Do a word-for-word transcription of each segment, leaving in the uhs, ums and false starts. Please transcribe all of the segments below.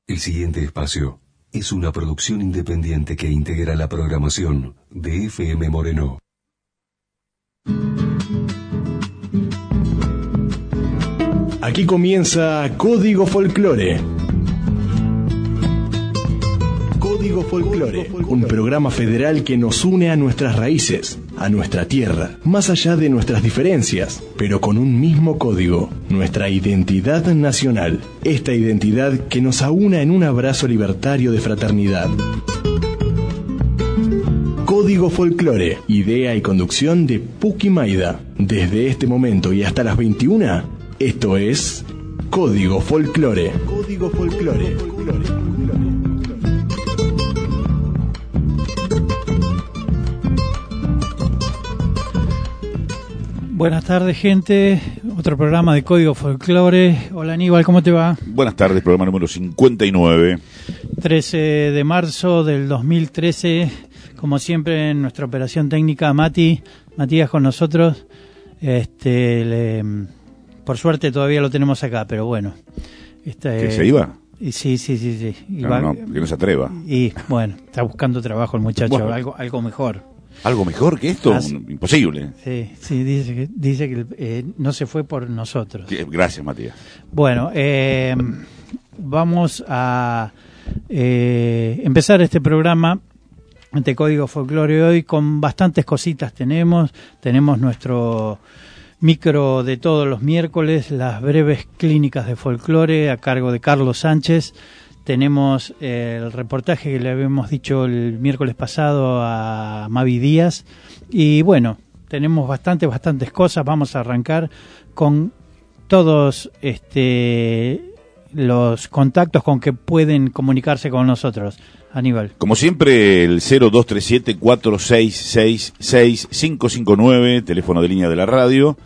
El siguiente espacio es una producción independiente que integra la programación de F M Moreno. Aquí comienza Código Folclore. Código Folclore, un programa federal que nos une a nuestras raíces, a nuestra tierra, más allá de nuestras diferencias, pero con un mismo código, nuestra identidad nacional, esta identidad que nos aúna en un abrazo libertario de fraternidad. Código Folclore, idea y conducción de Puki Maida. Desde este momento y hasta las veintiuna, esto es Código Folclore. Código Folclore. Buenas tardes, gente. Otro programa de Código Folclore. Hola, Aníbal, ¿cómo te va? Buenas tardes, programa número cincuenta y nueve. trece de marzo del dos mil trece. Como siempre, en nuestra operación técnica, Mati. Matías con nosotros. Este, le, por suerte todavía lo tenemos acá, pero bueno. Este, ¿Que se iba? Y sí, sí, sí, sí. Y no, va, no, que no se atreva. Y bueno, está buscando trabajo el muchacho, Bueno. algo, algo mejor. ¿Algo mejor que esto? Ah, sí. Imposible. Sí, sí, dice que, dice que eh, no se fue por nosotros. Gracias, Matías. Bueno, eh, vamos a eh, empezar este programa de Código Folclore hoy con bastantes cositas. Tenemos, tenemos nuestro micro de todos los miércoles, las breves clínicas de folclore a cargo de Carlos Sánchez. Tenemos eh, el reportaje que le habíamos dicho el miércoles pasado a Mavi Díaz. Y bueno, tenemos bastantes, bastantes cosas. Vamos a arrancar con todos este, los contactos con que pueden comunicarse con nosotros. Aníbal. Como siempre, el cero dos tres siete, cuatro seis seis, seis cinco cinco nueve, teléfono de línea de la radio.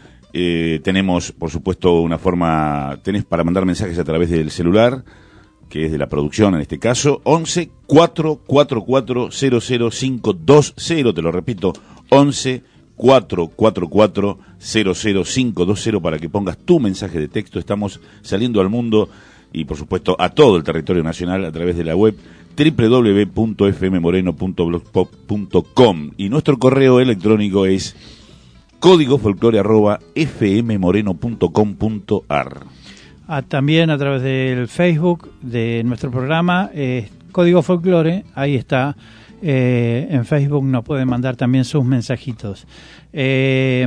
Eh, tenemos, por supuesto, una forma, tenés para mandar mensajes a través del celular, que es de la producción en este caso, once, cuatro cuatro cuatro, cero cero cinco dos cero, te lo repito, once, cuatro cuatro cuatro, cero cero cinco dos cero para que pongas tu mensaje de texto. Estamos saliendo al mundo y por supuesto a todo el territorio nacional a través de la web doble u doble u doble u punto f m moreno punto blogspot punto com y nuestro correo electrónico es códigofolclore arroba f m moreno punto com punto a r. Ah, también a través del Facebook de nuestro programa, eh, Código Folclore, ahí está. Eh, en Facebook nos pueden mandar también sus mensajitos. Eh,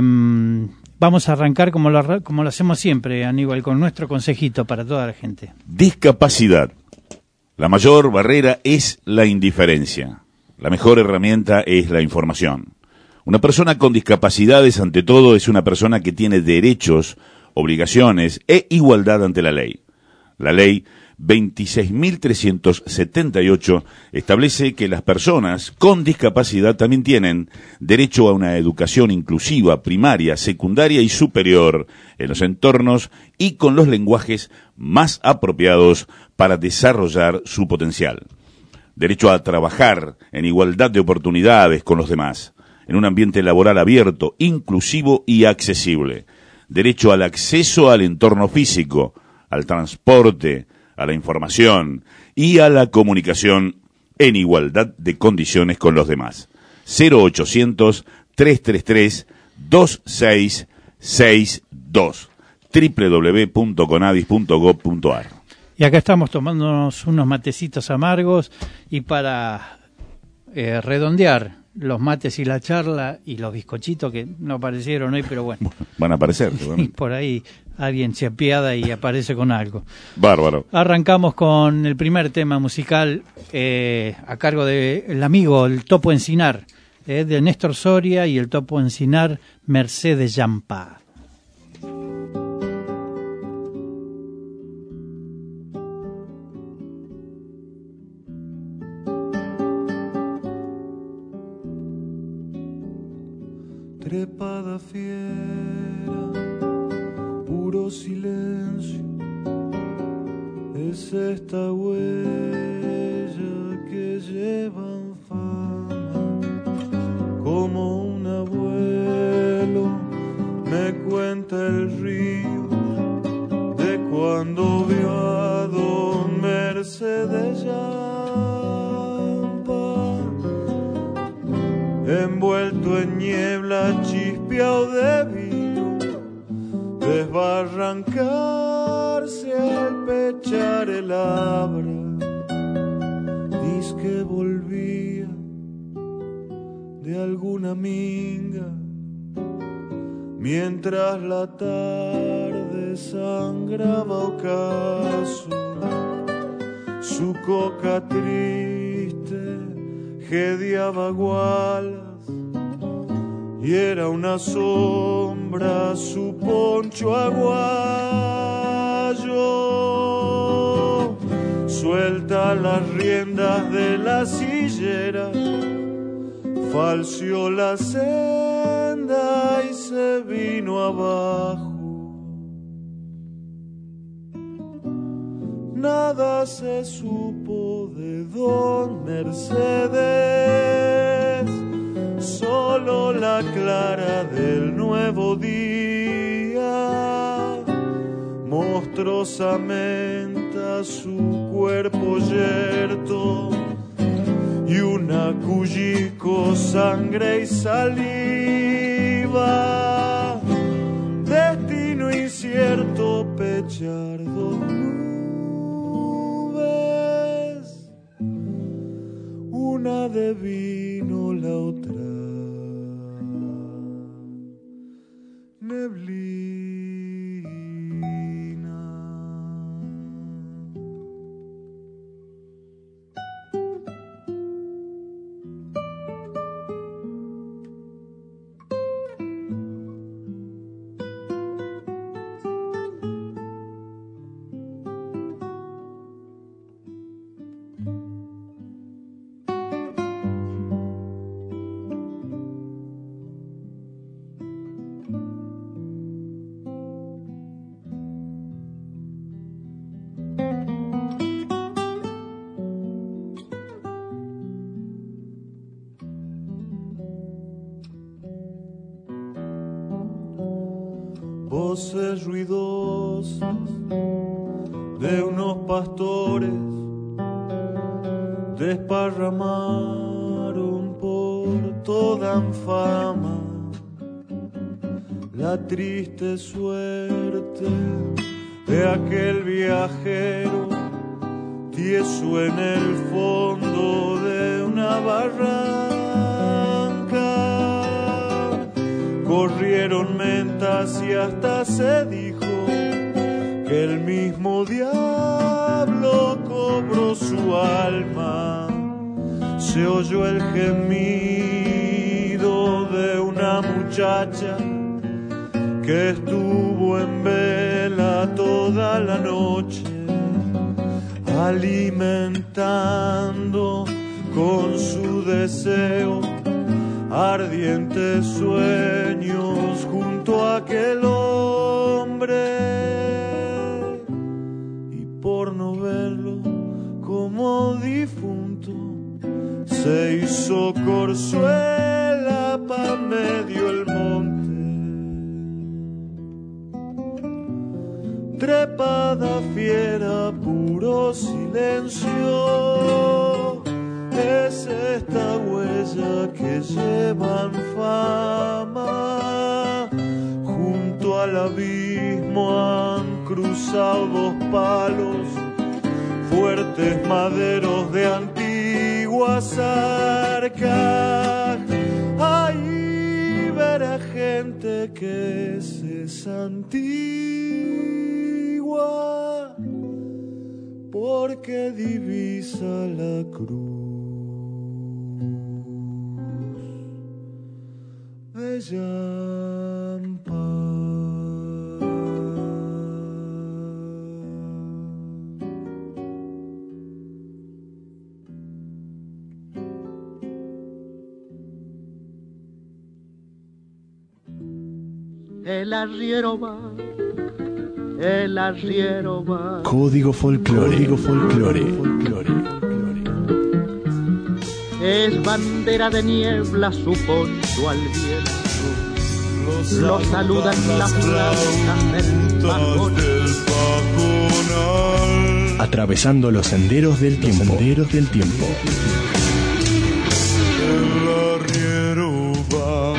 vamos a arrancar como lo, como lo hacemos siempre, Aníbal, con nuestro consejito para toda la gente. Discapacidad. La mayor barrera es la indiferencia. La mejor herramienta es la información. Una persona con discapacidades, ante todo, es una persona que tiene derechos, obligaciones e igualdad ante la ley. La ley veintiséis mil trescientos setenta y ocho establece que las personas con discapacidad también tienen derecho a una educación inclusiva, primaria, secundaria y superior en los entornos y con los lenguajes más apropiados para desarrollar su potencial. Derecho a trabajar en igualdad de oportunidades con los demás, en un ambiente laboral abierto, inclusivo y accesible. Derecho al acceso al entorno físico, al transporte, a la información y a la comunicación en igualdad de condiciones con los demás. cero ochocientos, trescientos treinta y tres, veintiséis sesenta y dos, doble u doble u doble u punto conadis punto gob punto a r. Y acá estamos tomándonos unos matecitos amargos y para eh, redondear los mates y la charla y los bizcochitos que no aparecieron hoy, pero bueno. Van a aparecer. Y por ahí alguien se apiada y aparece con algo. Bárbaro. Arrancamos con el primer tema musical eh, a cargo del amigo, el Topo Encinar, eh, de Néstor Soria y el Topo Encinar, Mercedes Yampa. Trepada fiera, puro silencio, es esta huella que llevan fama, como un abuelo me cuenta el río de cuando vio a don Mercedes dulce de llampa, envuelto en niebla, chispeado de vino, desbarrancarse al pechar el abra, diz que volvía de alguna minga, mientras la tarde sangraba ocaso, su coca triste jediaba gualas y era una sombra su poncho aguayo. Suelta las riendas de la sillera, falseó la senda y se vino abajo. Nada se supo de don Mercedes, solo la clara del nuevo día, monstruosamente a su cuerpo yerto, y una cullico, sangre y saliva, destino incierto, pechar dos nubes, una de vino, la otra neblina. Voces ruidosas de unos pastores desparramaron por toda Anfama la triste suerte de aquel viajero tieso en el fondo de una barranca. Corrieron mentas y hasta se dijo que el mismo diablo cobró su alma. Se oyó el gemido de una muchacha que estuvo en vela toda la noche, alimentando con su deseo ardientes sueños junto a aquel hombre. Y por no verlo como difunto, se hizo corzuela pa' medio el monte. Trepada fiera, puro silencio, es esta huella que llevan fama. Junto al abismo han cruzado dos palos, fuertes maderos de antiguas arcas. Ahí verá gente que se santigua porque divisa la cruz de Llampa. El arriero va, el arriero va. Código folclore, código folclore, folclore. Es bandera de niebla su poncho al viento. Lo saludan las flautas del pajonal. Atravesando los senderos del tiempo. Los senderos del tiempo. El arriero va.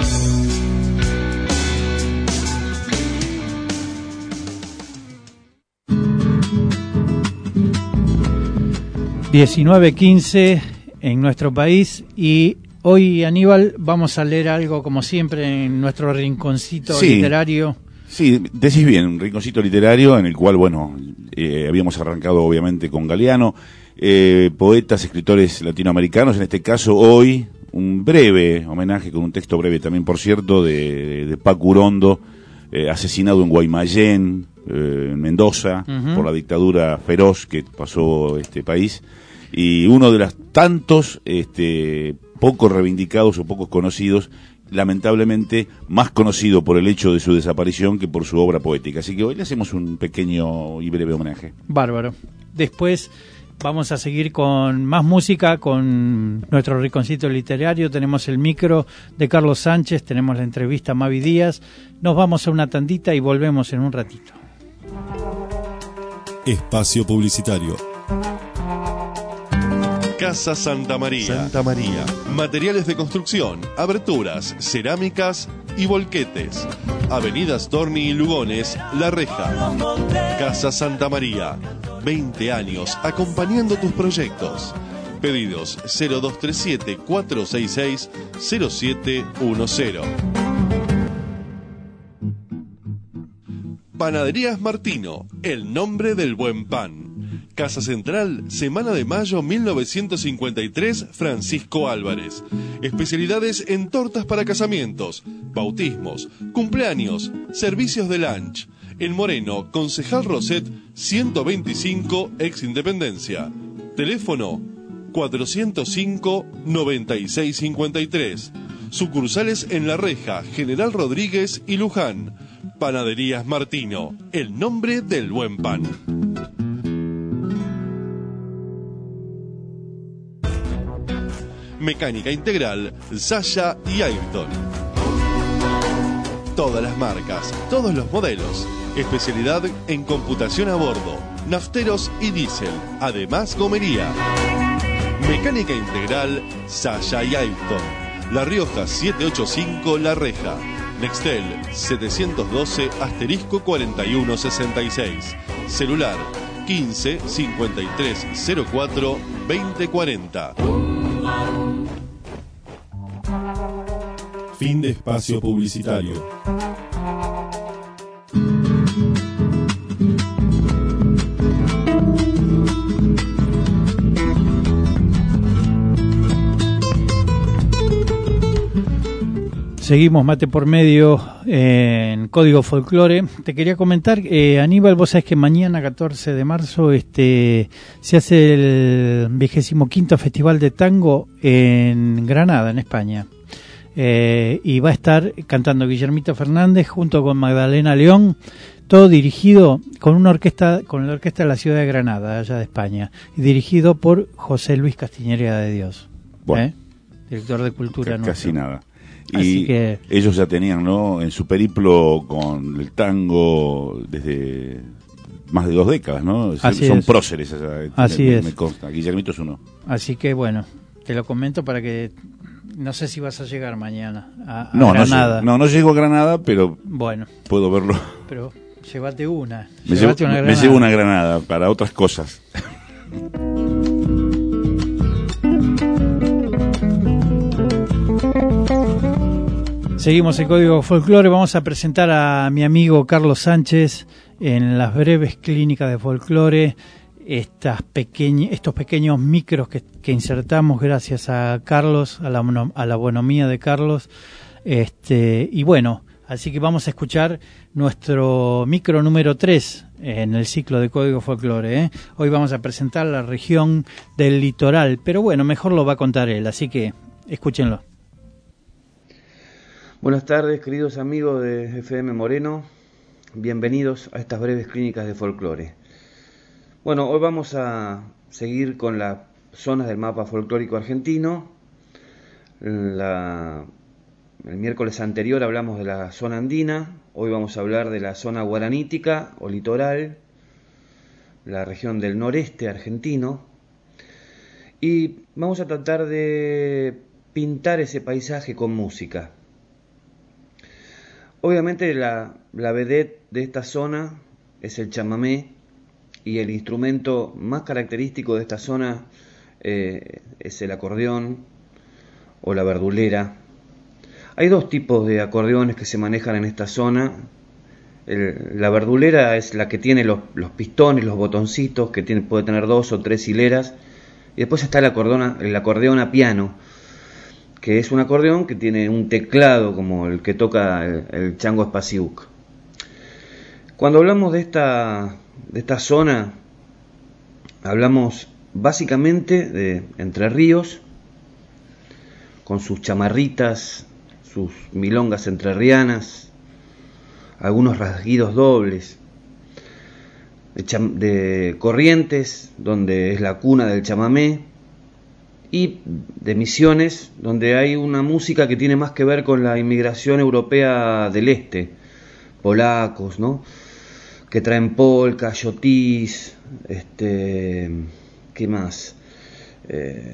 diecinueve quince en nuestro país, y hoy, Aníbal, vamos a leer algo como siempre en nuestro rinconcito sí, literario. Sí, decís bien, un rinconcito literario en el cual, bueno, eh, habíamos arrancado obviamente con Galeano, eh, poetas, escritores latinoamericanos, en este caso hoy un breve homenaje, con un texto breve también, por cierto, de, de Paco Urondo, eh, asesinado en Guaymallén, eh, en Mendoza, uh-huh. por la dictadura feroz que pasó este país, y uno de los tantos este, pocos reivindicados o pocos conocidos, lamentablemente más conocido por el hecho de su desaparición que por su obra poética. Así que hoy le hacemos un pequeño y breve homenaje. Bárbaro. Después vamos a seguir con más música, con nuestro rinconcito literario. Tenemos el micro de Carlos Sánchez, tenemos la entrevista a Mavi Díaz. Nos vamos a una tandita y volvemos en un ratito. Espacio publicitario. Casa Santa María. Santa María. Materiales de construcción, aberturas, cerámicas y volquetes. Avenida Storni y Lugones, La Reja. Casa Santa María. veinte años acompañando tus proyectos. Pedidos cero dos tres siete, cuatro seis seis, cero siete uno cero. Panaderías Martino, el nombre del buen pan. Casa Central, Semana de Mayo mil novecientos cincuenta y tres, Francisco Álvarez. Especialidades en tortas para casamientos, bautismos, cumpleaños, servicios de lunch. En Moreno, Concejal Roset, ciento veinticinco, ex Independencia. Teléfono cuatrocientos cinco, noventa y seis cincuenta y tres. Sucursales en La Reja, General Rodríguez y Luján. Panaderías Martino, el nombre del buen pan. Mecánica integral, Sasha y Ayrton. Todas las marcas, todos los modelos. Especialidad en computación a bordo, nafteros y diésel. Además, gomería. Mecánica integral, Sasha y Ayrton. La Rioja setecientos ochenta y cinco, La Reja. Nextel setecientos doce, asterisco cuarenta y uno sesenta y seis. Celular quince, cincuenta y tres cero cuatro, veinte cuarenta. Fin de espacio publicitario. Seguimos mate por medio eh, en Código Folclore. Te quería comentar, eh, Aníbal, vos sabés que mañana, catorce de marzo, este, se hace el vigésimo quinto Festival de Tango en Granada, en España. Eh, y va a estar cantando Guillermito Fernández junto con Magdalena León, todo dirigido con una orquesta, con la orquesta de la ciudad de Granada, allá de España, y dirigido por José Luis Castiñeira de Dios, bueno, ¿eh? Director de Cultura. C- casi nada. Así Y que ellos ya tenían, ¿no?, en su periplo con el tango desde más de dos décadas, ¿no? Así Son es. próceres, esa, así me, es. me consta. Guillermito es uno. Así que bueno, te lo comento para que no sé si vas a llegar mañana a, a no, Granada. No, no, no llego a Granada, pero bueno, puedo verlo. Pero llévate una. Me, llévate llevo, una me llevo una Granada para otras cosas. Seguimos en Código Folclore. Vamos a presentar a mi amigo Carlos Sánchez en las breves clínicas de folclore. Estas pequeñ- estos pequeños micros que, que insertamos gracias a Carlos, a la, a la bonomía de Carlos. Este, y bueno, así que vamos a escuchar nuestro micro número tres en el ciclo de Código Folclore, ¿eh? Hoy vamos a presentar la región del litoral, pero bueno, mejor lo va a contar él, así que escúchenlo. Buenas tardes, queridos amigos de F M Moreno. Bienvenidos a estas breves clínicas de folclore. Bueno, hoy vamos a seguir con las zonas del mapa folclórico argentino. La, el miércoles anterior hablamos de la zona andina. Hoy vamos a hablar de la zona guaranítica o litoral. la región del noreste argentino, y vamos a tratar de pintar ese paisaje con música. Obviamente la, la vedette de esta zona es el chamamé, y el instrumento más característico de esta zona eh, es el acordeón o la verdulera. Hay dos tipos de acordeones que se manejan en esta zona. El, la verdulera es la que tiene los, los pistones, los botoncitos, que tiene, puede tener dos o tres hileras. Y después está el acordeón, el acordeón a piano, que es un acordeón que tiene un teclado como el que toca el, el Chango Espasiuk. Cuando hablamos de esta, de esta zona, hablamos básicamente de Entre Ríos, con sus chamarritas, sus milongas entrerrianas, algunos rasguidos dobles, de, cham- de Corrientes, donde es la cuna del chamamé, y de Misiones, donde hay una música que tiene más que ver con la inmigración europea del este, polacos, ¿no?, que traen polka, yotis, este, ¿qué más? Eh,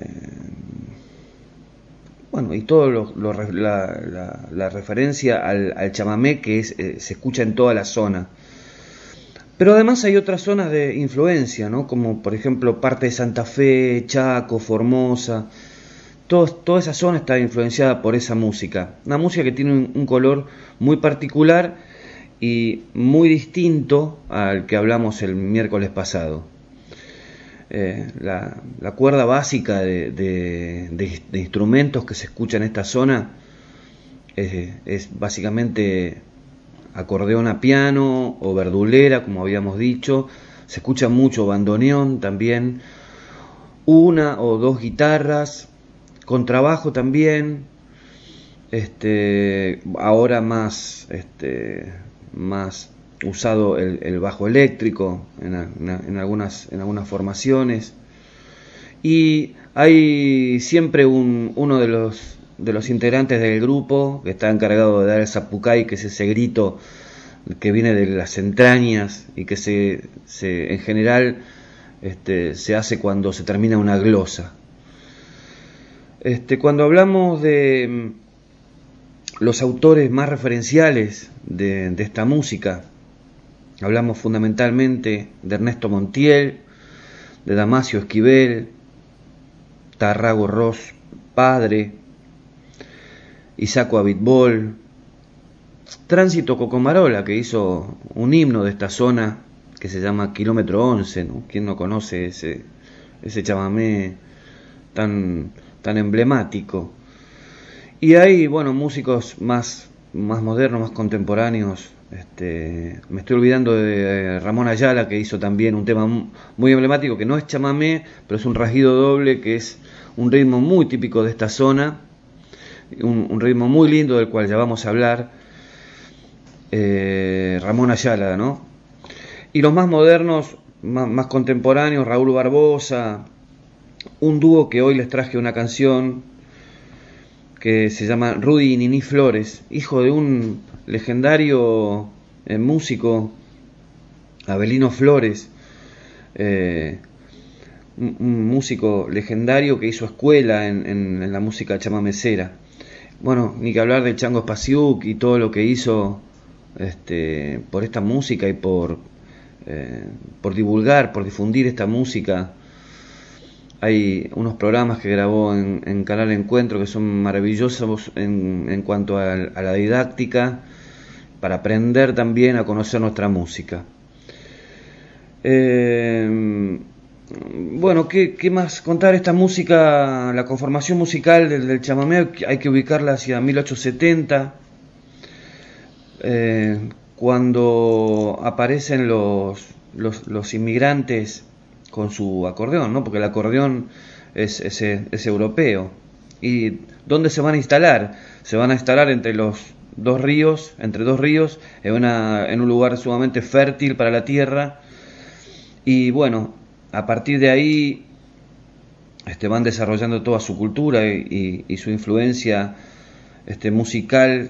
bueno, y todo lo, lo, la, la, la referencia al, al chamamé que es, eh, se escucha en toda la zona. Pero además hay otras zonas de influencia, ¿no?, como por ejemplo parte de Santa Fe, Chaco, Formosa. Todo, toda esa zona está influenciada por esa música. Una música que tiene un, un color muy particular y muy distinto al que hablamos el miércoles pasado. Eh, la, la cuerda básica de, de, de, de instrumentos que se escucha en esta zona es, es básicamente acordeón a piano o verdulera, como habíamos dicho. Se escucha mucho bandoneón también, una o dos guitarras, contrabajo también, este, ahora más, este, más usado el, el bajo eléctrico en, en, en, algunas, en algunas formaciones, y hay siempre un, uno de los de los integrantes del grupo que está encargado de dar el zapucay, que es ese grito que viene de las entrañas y que se, se en general este, se hace cuando se termina una glosa. Este, cuando hablamos de los autores más referenciales de, de esta música, hablamos fundamentalmente de Ernesto Montiel, de Damasio Esquivel, Tarrago Ross padre, Isaco Abitbol, Tránsito Cocomarola, que hizo un himno de esta zona que se llama Kilómetro once, ¿no? ¿Quién no conoce ese, ese chamamé tan, tan emblemático? Y hay, bueno, músicos más, más modernos, más contemporáneos. Este, me estoy olvidando de Ramón Ayala, que hizo también un tema muy emblemático, que no es chamamé, pero es un rasguido doble, que es un ritmo muy típico de esta zona, un, un ritmo muy lindo del cual ya vamos a hablar. eh, Ramón Ayala, ¿no? Y los más modernos, más, más contemporáneos, Raúl Barbosa, un dúo que hoy les traje una canción que se llama Rudy y Nini Flores, hijo de un legendario eh, músico, Abelino Flores, eh, un, un músico legendario que hizo escuela en, en, en la música chamamecera. Bueno, ni que hablar del Chango Espasiuk y todo lo que hizo este, por esta música y por, eh, por divulgar, por difundir esta música. Hay unos programas que grabó en, en Canal Encuentro que son maravillosos en, en cuanto a, a la didáctica, para aprender también a conocer nuestra música. Eh, bueno, ¿qué, ¿qué más contar? Esta música, la conformación musical del, del chamamé, hay que ubicarla hacia mil ochocientos setenta, eh, cuando aparecen los, los, los inmigrantes con su acordeón, ¿no? Porque el acordeón es, es, es europeo. ¿Y dónde se van a instalar? Se van a instalar entre los dos ríos, entre dos ríos, en, una, en un lugar sumamente fértil para la tierra. Y bueno, a partir de ahí este, van desarrollando toda su cultura y, y, y su influencia este, musical,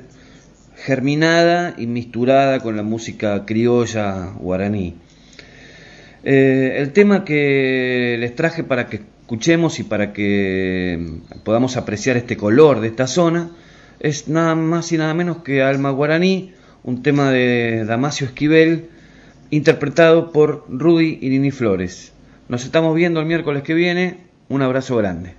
germinada y misturada con la música criolla guaraní. Eh, el tema que les traje para que escuchemos y para que podamos apreciar este color de esta zona es nada más y nada menos que Alma Guaraní, un tema de Damasio Esquivel, interpretado por Rudy y Nini Flores. Nos estamos viendo el miércoles que viene. Un abrazo grande.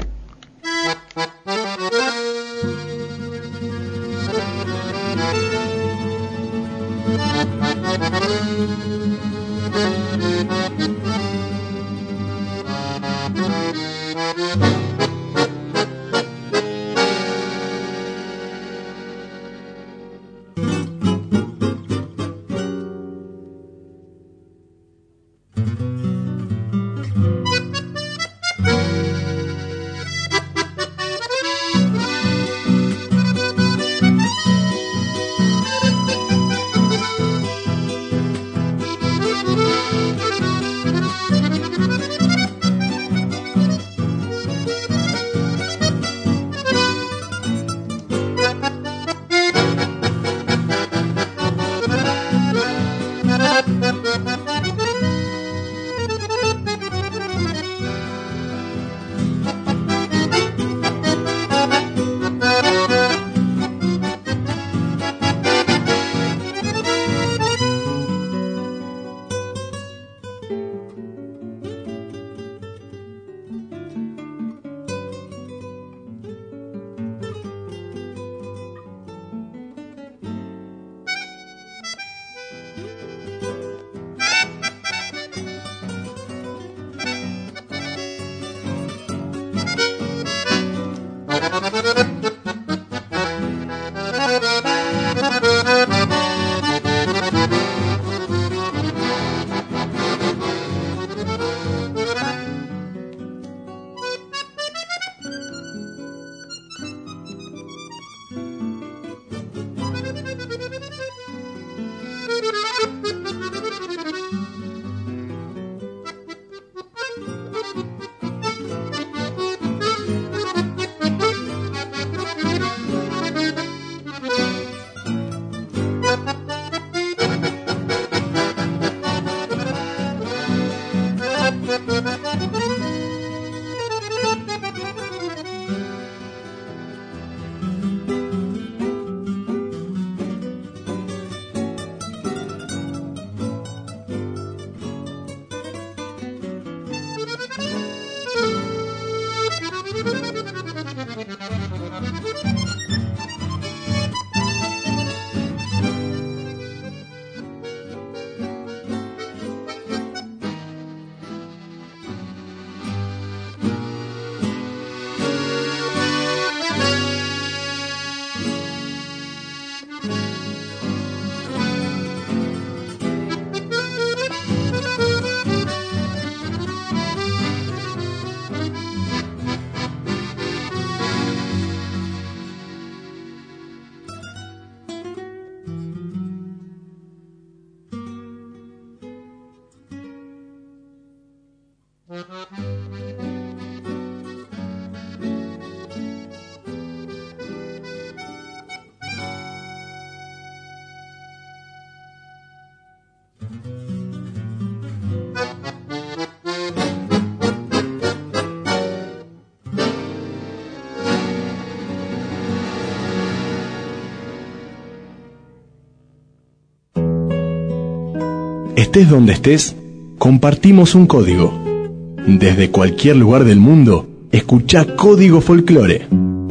Estés donde estés, compartimos un código. Desde cualquier lugar del mundo, escucha Código Folclore.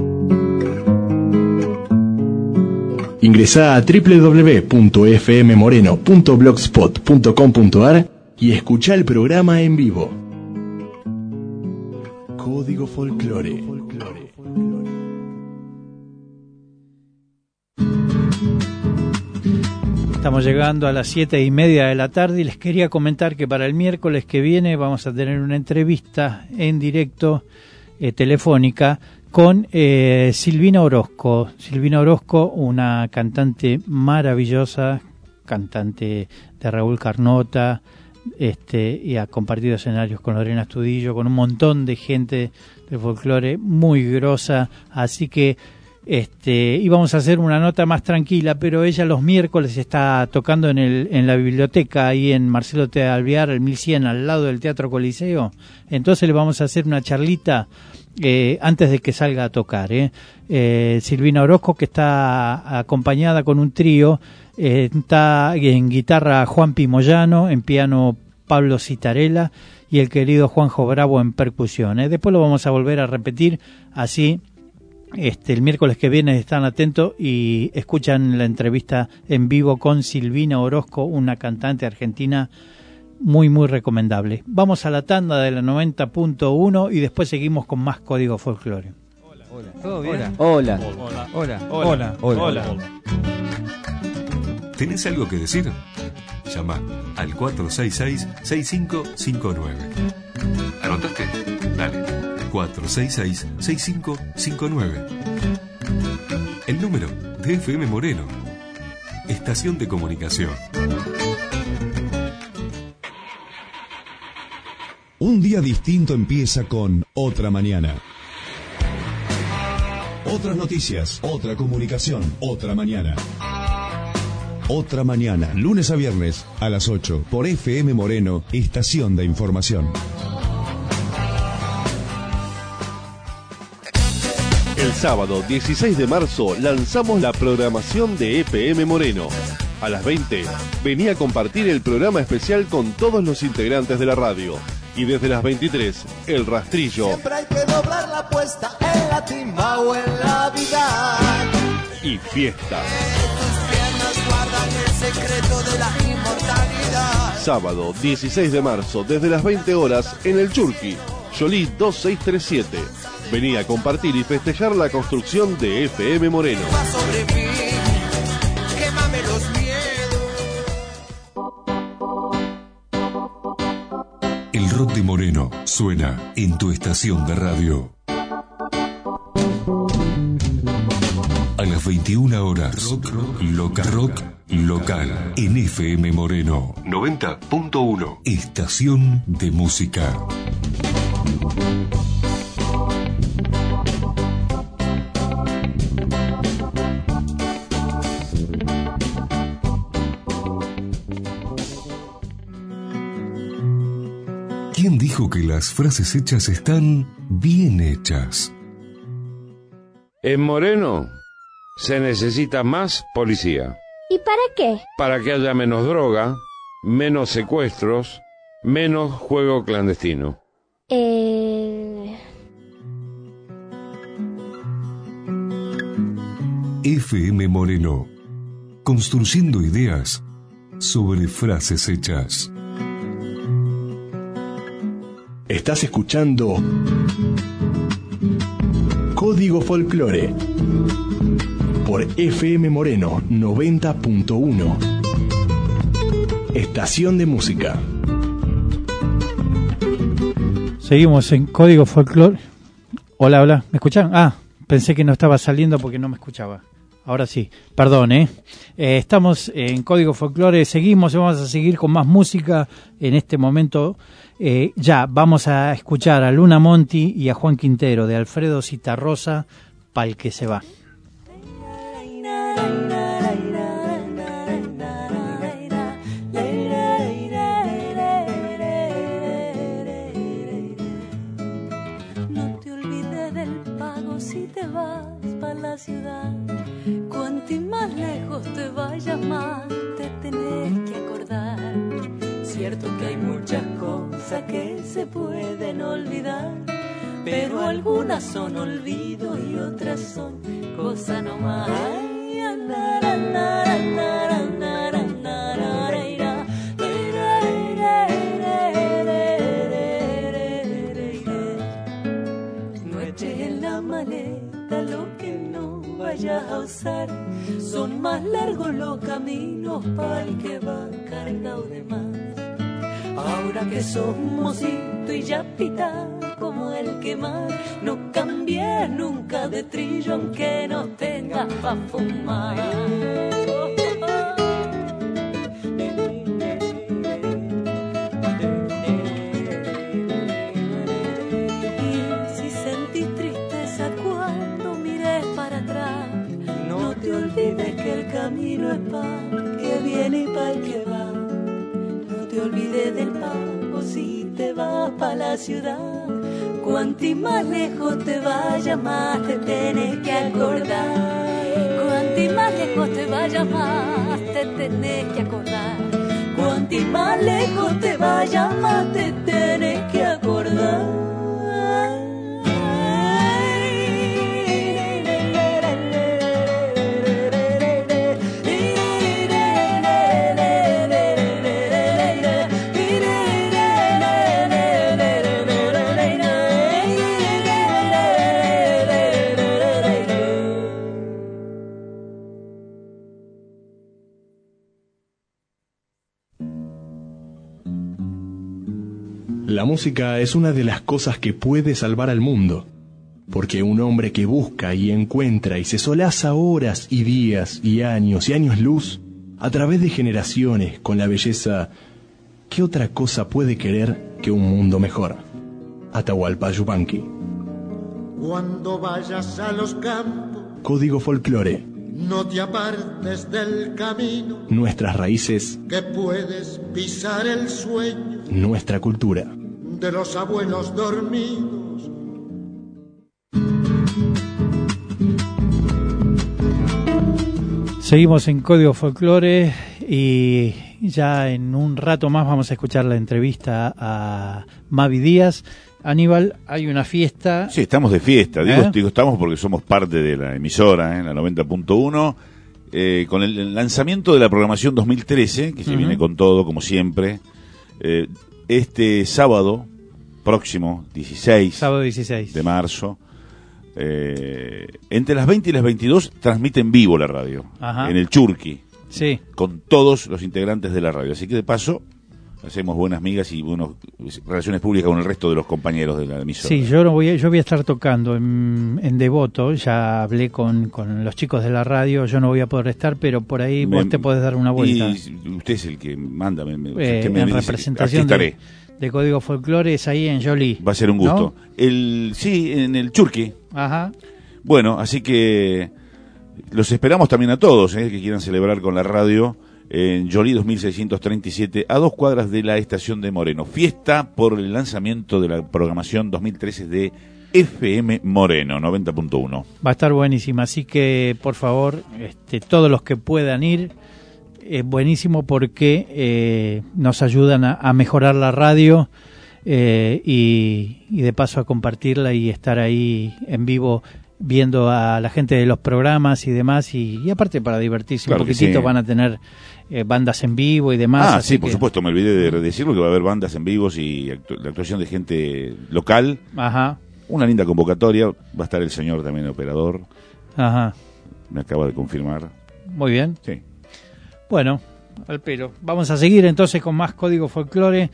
Ingresá a doble u doble u doble u punto f m moreno punto blogspot punto com punto a r y escuchá el programa en vivo. Código Folclore. Estamos llegando a las siete y media de la tarde y les quería comentar que para el miércoles que viene vamos a tener una entrevista en directo eh, telefónica con eh, Silvina Orozco. Silvina Orozco, una cantante maravillosa, cantante de Raúl Carnota, este, y ha compartido escenarios con Lorena Astudillo, con un montón de gente de folclore muy grosa, así que Este, íbamos a hacer una nota más tranquila, pero ella los miércoles está tocando en, el, en la biblioteca ahí en Marcelo T. Alvear, el mil cien, al lado del Teatro Coliseo. Entonces le vamos a hacer una charlita eh, antes de que salga a tocar. ¿eh? Eh, Silvina Orozco, que está acompañada con un trío, eh, está en guitarra Juan Pimoyano, en piano Pablo Citarella y el querido Juanjo Bravo en percusión. ¿eh? Después lo vamos a volver a repetir, así este el miércoles que viene están atentos y escuchan la entrevista en vivo con Silvina Orozco, una cantante argentina muy muy recomendable. Vamos a la tanda de la noventa punto uno y después seguimos con más Código Folclore. Hola, hola. ¿Todo bien? Hola. Hola. Hola. Hola. Hola. Hola. ¿Tenés algo que decir? Llama al cuatro seis seis, seis cinco cinco nueve. ¿Anotaste? Dale. cuatro seis seis, seis cinco cinco nueve. El número de F M Moreno. Estación de comunicación. Un día distinto empieza con Otra Mañana. Otras noticias, otra comunicación, otra mañana. Otra Mañana, lunes a viernes a las ocho por F M Moreno, Estación de Información. El sábado dieciséis de marzo lanzamos la programación de F M Moreno. A las veinte, venía a compartir el programa especial con todos los integrantes de la radio. Y desde las veintitrés, El Rastrillo. Siempre hay que doblar la apuesta en la timba o en la vida. Y Fiesta. Guardan el secreto de la inmortalidad. Sábado dieciséis de marzo, desde las veinte horas, en el Churqui, Yolí dos seis tres siete. Venía a compartir y festejar la construcción de F M Moreno. Quémame los miedos. El rock de Moreno suena en tu estación de radio. A las veintiuna horas, rock, rock, local, rock local en F M Moreno noventa punto uno, Estación de Música. ¿Quién dijo que las frases hechas están bien hechas? En Moreno se necesita más policía. ¿Y para qué? Para que haya menos droga, menos secuestros, menos juego clandestino. Eh... F M Moreno, construyendo ideas sobre frases hechas. Estás escuchando Código Folclore por F M Moreno noventa punto uno, Estación de Música. Seguimos en Código Folclore. Hola, hola, ¿me escuchan? Ah, pensé que no estaba saliendo porque no me escuchaba. Ahora sí, perdón, ¿eh? eh estamos en Código Folclore, seguimos y vamos a seguir con más música en este momento. Eh, ya, vamos a escuchar a Luna Monti y a Juan Quintero de Alfredo Citarrosa, Pa'l que se va. No te olvides del pago si te vas pa' la ciudad. Cuanto más lejos te vayas más te tenés que acordar. Cierto que hay muchas cosas que se pueden olvidar, pero algunas son olvido y otras son cosas nomás. Ay, andar, andar, andar, andar, andar, areira, no eches en la maleta lo que no vayas a usar. Son más largos los caminos para el que va cargado de más. Ahora que sos mocito y ya pita como el que más, no cambies nunca de trillo aunque no tengas pa' fumar. Y si sentís tristeza cuando mires para atrás, camino es pa'l que viene y pa'l que va. No te olvides del pago si te vas pa' la ciudad. Cuanti más lejos te vayas, más te tenés que acordar. Cuanti más lejos te vayas, más te tenés que acordar. Cuanti más lejos te vayas, más te tenés que acordar. La música es una de las cosas que puede salvar al mundo, porque un hombre que busca y encuentra y se solaza horas y días y años y años luz a través de generaciones con la belleza, ¿qué otra cosa puede querer que un mundo mejor? Atahualpa Yupanqui. Cuando vayas a los campos, Código Folclore. no te apartes del camino, Nuestras raíces, que puedes pisar el sueño nuestra cultura. de los abuelos dormidos. Seguimos en Código Folclore y ya en un rato más vamos a escuchar la entrevista a Mavi Díaz. Aníbal, hay una fiesta. Sí, estamos de fiesta. Digo, ¿Eh? digo estamos porque somos parte de la emisora, ¿eh? La noventa punto uno, eh, con el lanzamiento de la programación dos mil trece, que se Uh-huh. viene con todo, como siempre. Eh, este sábado próximo, dieciséis, Sábado dieciséis de marzo, eh, entre las veinte y las veintidós, transmite en vivo la radio, Ajá. en el Churqui, Sí. con todos los integrantes de la radio. Así que de paso hacemos buenas migas y buenas relaciones públicas con el resto de los compañeros de la emisora. Sí, yo no voy a, yo voy a estar tocando en, en Devoto. Ya hablé con, con los chicos de la radio. Yo no voy a poder estar, pero por ahí Me- vos te podés dar una vuelta. Y usted es el que manda. Me, me- Eh, usted me en dice, representación aquí estaré. de, de Código Folclore, es ahí en Jolie. Va a ser un ¿no? gusto. El, sí, en el Churqui. Ajá. Bueno, así que los esperamos también a todos, eh, que quieran celebrar con la radio en Jolie dos mil seiscientos treinta y siete, a dos cuadras de la estación de Moreno. Fiesta por el lanzamiento de la programación dos mil trece de F M Moreno, noventa punto uno. Va a estar buenísima, así que por favor, este, todos los que puedan ir, es buenísimo porque eh, nos ayudan a, a mejorar la radio eh, y, y de paso a compartirla y estar ahí en vivo viendo a la gente de los programas y demás, y, y aparte para divertirse Claro un que poquitito, sí. van a tener eh, bandas en vivo y demás. Ah, así sí, por que- supuesto, me olvidé de decirlo, que va a haber bandas en vivos y actu- la actuación de gente local. Ajá, Una linda convocatoria. Va a estar el señor también operador, ajá, me acaba de confirmar. muy bien. Sí. Bueno, Alpero, vamos a seguir entonces con más Código Folclore.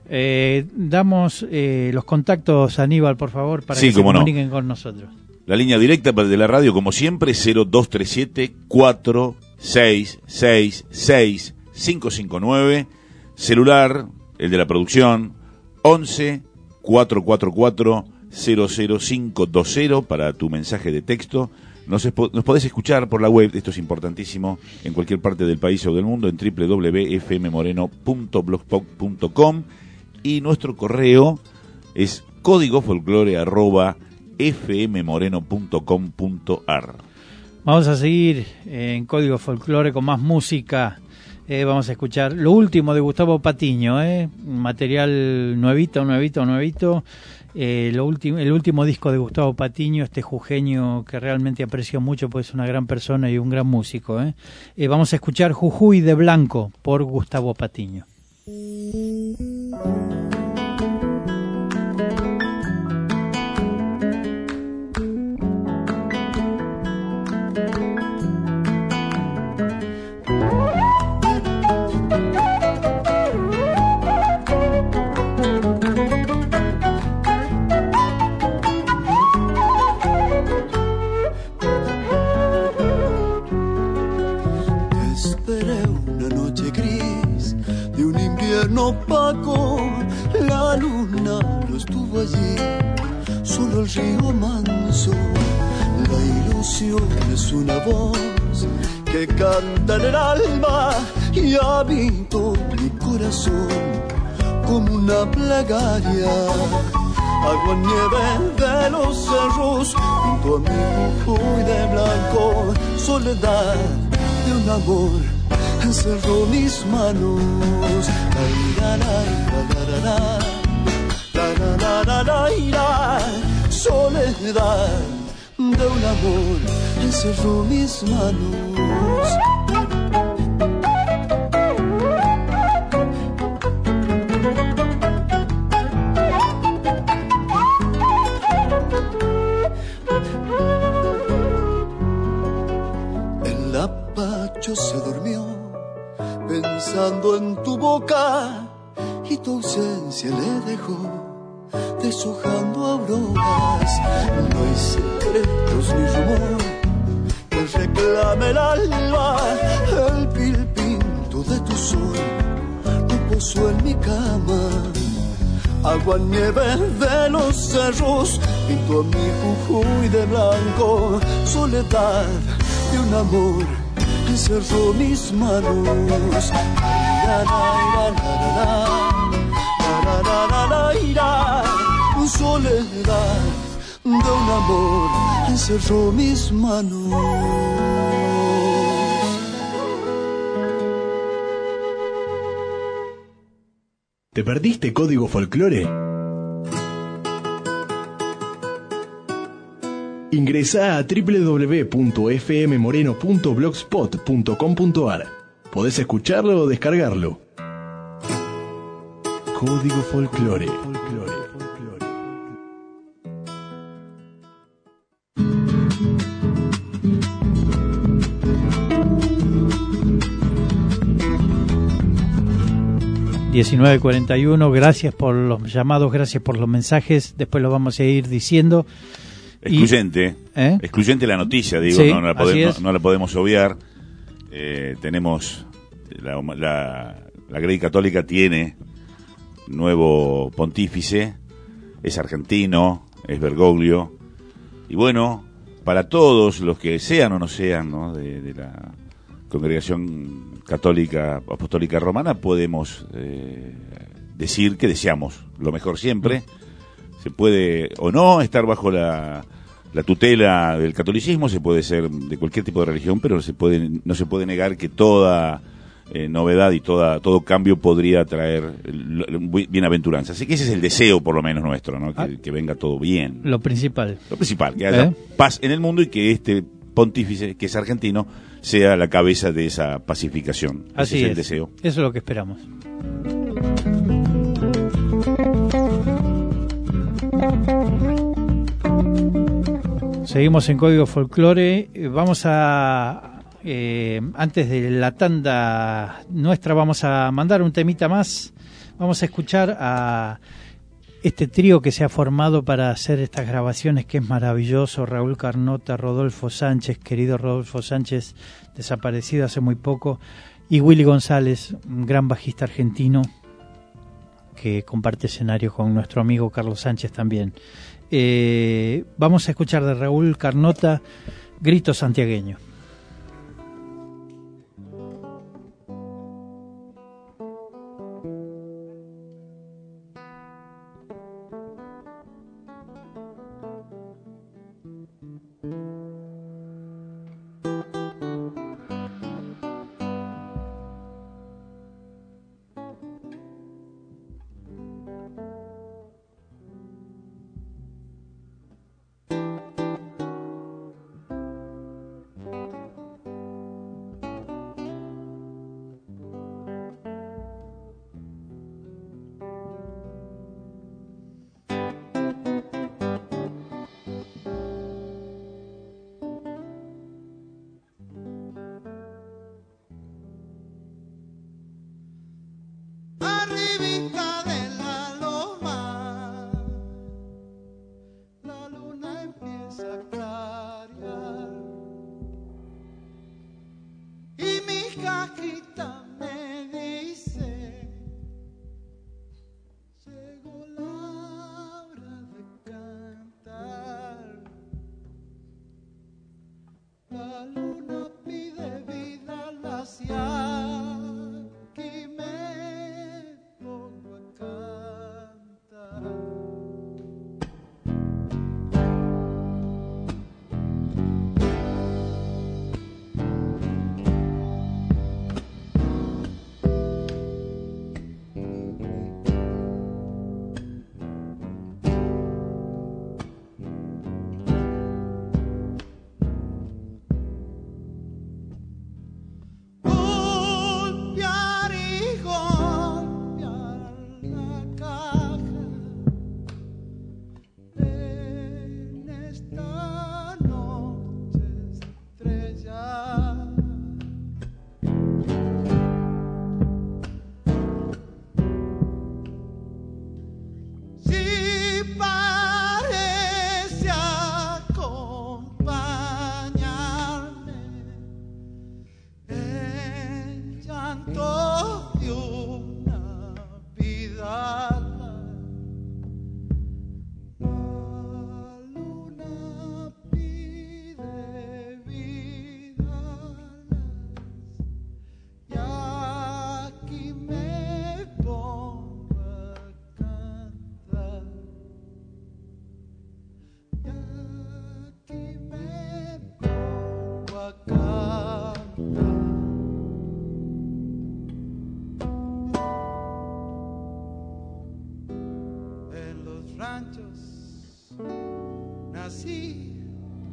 Eh, damos eh, los contactos a Aníbal, por favor, para Sí, que se cómo no. comuniquen con nosotros. La línea directa de la radio, como siempre, cero dos tres siete, cuatro seis seis seis, cinco cinco nueve. Celular, el de la producción, once, cuatro cuatro cuatro, cero cero cinco dos cero para tu mensaje de texto. Nos, espo- nos podés escuchar por la web, esto es importantísimo, en cualquier parte del país o del mundo, en doble u doble u doble u punto f m moreno punto blogspot punto com, y nuestro correo es códigofolclore arroba f m moreno punto com punto a r. Vamos a seguir eh, en Código Folclore con más música. Eh, vamos a escuchar lo último de Gustavo Patiño, eh, material nuevito, nuevito, nuevito. Eh, lo último, el último disco de Gustavo Patiño, este jujeño que realmente aprecio mucho, pues es una gran persona y un gran músico. Eh. Eh, vamos a escuchar Jujuy de Blanco por Gustavo Patiño. Te esperé una noche gris de un invierno opaco, la luna no estuvo allí, solo el río manso. La ilusión es una voz voz que canta en el alma y habito mi corazón como una plegaria. Agua nieve de los cerros, junto a mi Jujuy de blanco, soledad de un amor encerró mis manos. La, la, la, la, la, la, la, la, la, soledad de un amor encerró mis manos. El apacho se durmió pensando en tu boca y tu ausencia le dejó deshojando auroras. No hay secretos ni rumor que reclame el alma. El pilpinto de tu sol no posó en mi cama. Agua nieve de los cerros, pinto a mi Jujuy de blanco. Soledad de un amor encerró mis manos. La, la, la, la, la, la, la, la, la, la, soledad de un amor encerró mis manos. ¿Te perdiste Código Folclore? Ingresá a doble u doble u doble u punto f m moreno punto blogspot punto com punto a r. Podés escucharlo o descargarlo. Código Folclore. diecinueve cuarenta y uno, gracias por los llamados, gracias por los mensajes, después lo vamos a ir diciendo. Excluyente, y, ¿eh? excluyente la noticia, digo, sí, no, la podemos, no, no la podemos obviar. Eh, tenemos, la, la, la Grey Católica tiene nuevo pontífice, es argentino, es Bergoglio, y bueno, para todos los que sean o no sean, ¿no?, de, de la Congregación Católica Apostólica Romana, podemos eh, decir que deseamos lo mejor siempre. Se puede o no estar bajo la, la tutela del catolicismo, se puede ser de cualquier tipo de religión, pero se puede, no se puede negar que toda eh, novedad y toda, todo cambio podría traer bienaventuranza. Así que ese es el deseo, por lo menos nuestro, ¿no? Que, ah, que venga todo bien. Lo principal. Lo principal, que haya ¿Eh? paz en el mundo y que este pontífice, que es argentino, sea la cabeza de esa pacificación. Así Ese es, es el deseo. Eso es lo que esperamos. Seguimos en Código Folclore. Vamos a, eh, antes de la tanda nuestra, vamos a mandar un temita más. Vamos a escuchar a este trío que se ha formado para hacer estas grabaciones, que es maravilloso. Raúl Carnota, Rodolfo Sánchez, querido Rodolfo Sánchez, desaparecido hace muy poco, y Willy González, un gran bajista argentino que comparte escenario con nuestro amigo Carlos Sánchez también. Eh, vamos a escuchar de Raúl Carnota, Grito Santiagueño. La luna pide así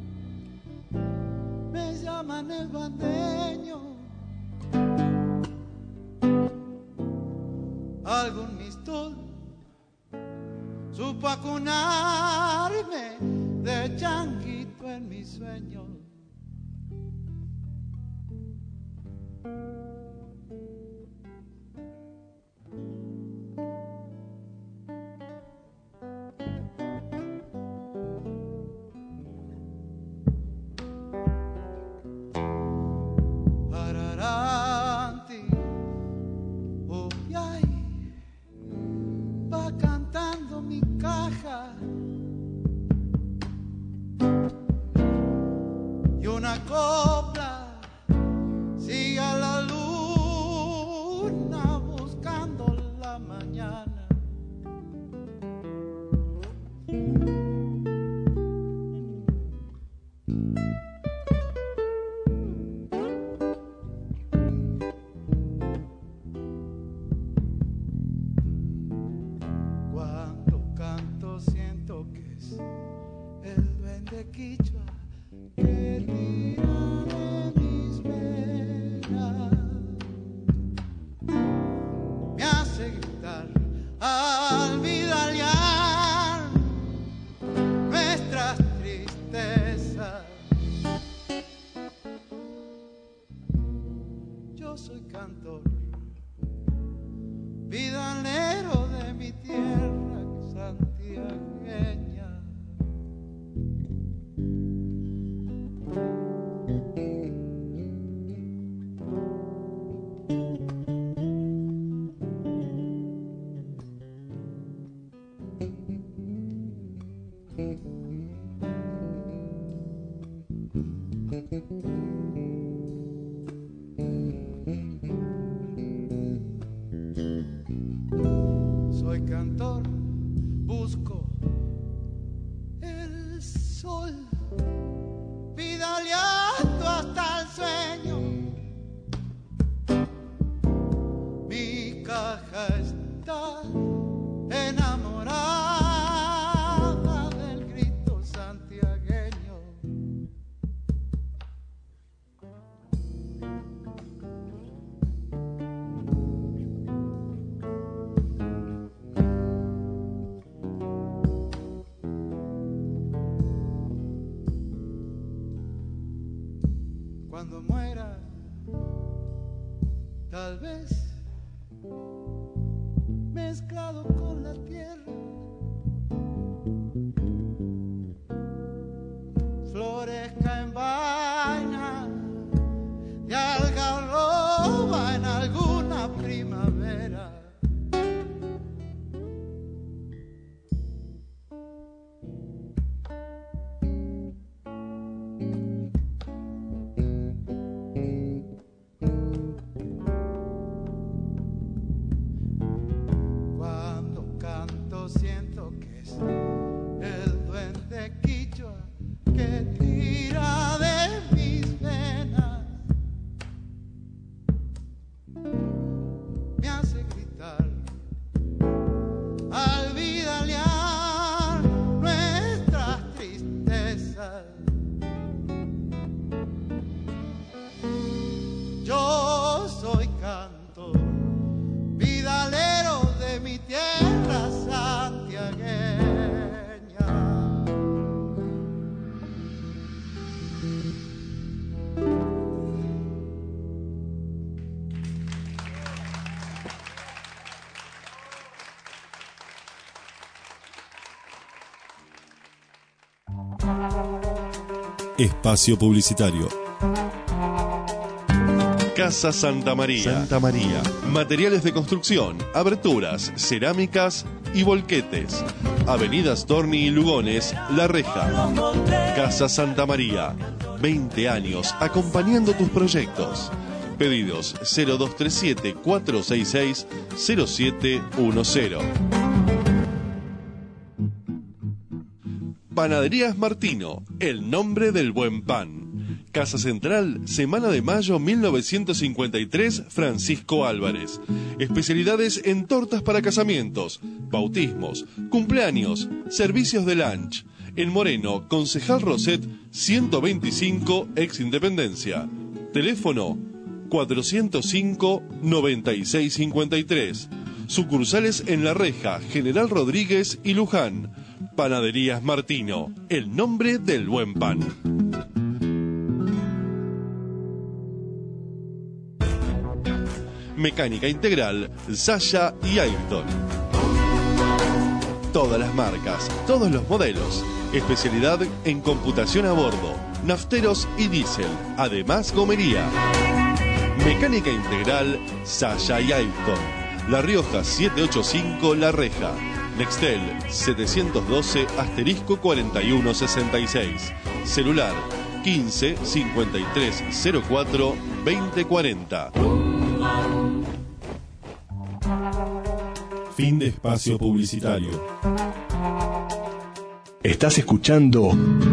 me llaman el bandeño. Algún mistol supo acunarme de changuito en mis sueños. Y una copla sigue a la luna buscando la mañana. Cuando canto siento que es el duende quichua que tira de mis venas, me hace gritar al vidalear nuestras tristezas. Yo soy cantor, vidalero de mi tierra santiagueña. Soy cantor, busco el sol, vidaleando hasta el sueño. Mi caja está enamorada del grito santiagueño. Cuando muera, tal vez mezclado con la tierra, florezca en vaina de algarroba en alguna primavera. Siento que es el duende quichua que tira de mis venas, me hace gritar al vidalear nuestras tristezas. Yo soy cantor, vidalero de mi tierra santiagueña. Espacio publicitario. Casa Santa María. Santa María. Materiales de construcción, aberturas, cerámicas y volquetes. Avenida Storni y Lugones, La Reja. Casa Santa María. veinte años acompañando tus proyectos. Pedidos cero dos tres siete, cuatro seis seis, cero siete uno cero. Panaderías Martino, el nombre del buen pan. Casa Central, Semana de Mayo mil novecientos cincuenta y tres, Francisco Álvarez. Especialidades en tortas para casamientos, bautismos, cumpleaños, servicios de lunch. En Moreno, Concejal Roset, ciento veinticinco, ex Independencia. Teléfono cuatrocientos cinco, noventa y seis cincuenta y tres. Sucursales en La Reja, General Rodríguez y Luján. Panaderías Martino, el nombre del buen pan. Mecánica integral, Sasha y Ayrton. Todas las marcas, todos los modelos. Especialidad en computación a bordo, nafteros y diésel. Además, gomería. Mecánica integral, Sasha y Ayrton. La Rioja setecientos ochenta y cinco, La Reja. Nextel setecientos doce asterisco cuarenta y uno sesenta y seis. Celular quince, cincuenta y tres cero cuatro, veinte cuarenta. Fin de espacio publicitario. Estás escuchando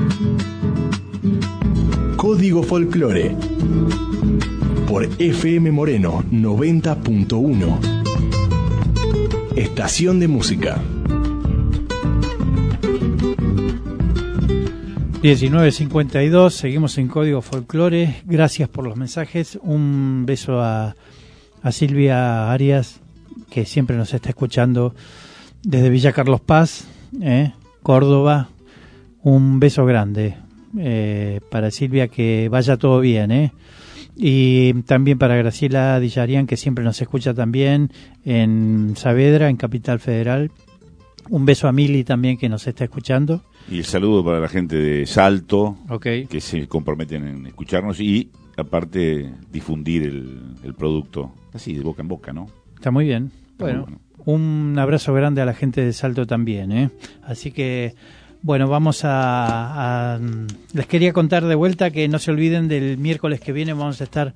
Código Folclore por F M Moreno noventa punto uno. Estación de música. diecinueve cincuenta y dos, seguimos en Código Folclore. Gracias por los mensajes. Un beso a, a Silvia Arias, que siempre nos está escuchando desde Villa Carlos Paz, eh, Córdoba. Un beso grande eh, para Silvia, que vaya todo bien, eh. Y también para Graciela Dillarian, que siempre nos escucha también en Saavedra, en Capital Federal. Un beso a Mili también, que nos está escuchando. Y el saludo para la gente de Salto, okay, que se comprometen en escucharnos y aparte difundir el, el producto así de boca en boca, ¿no? Está muy bien. Está bueno, muy bueno, un abrazo grande a la gente de Salto también, ¿eh? Así que, bueno, vamos a, a... Les quería contar de vuelta que no se olviden del miércoles que viene vamos a estar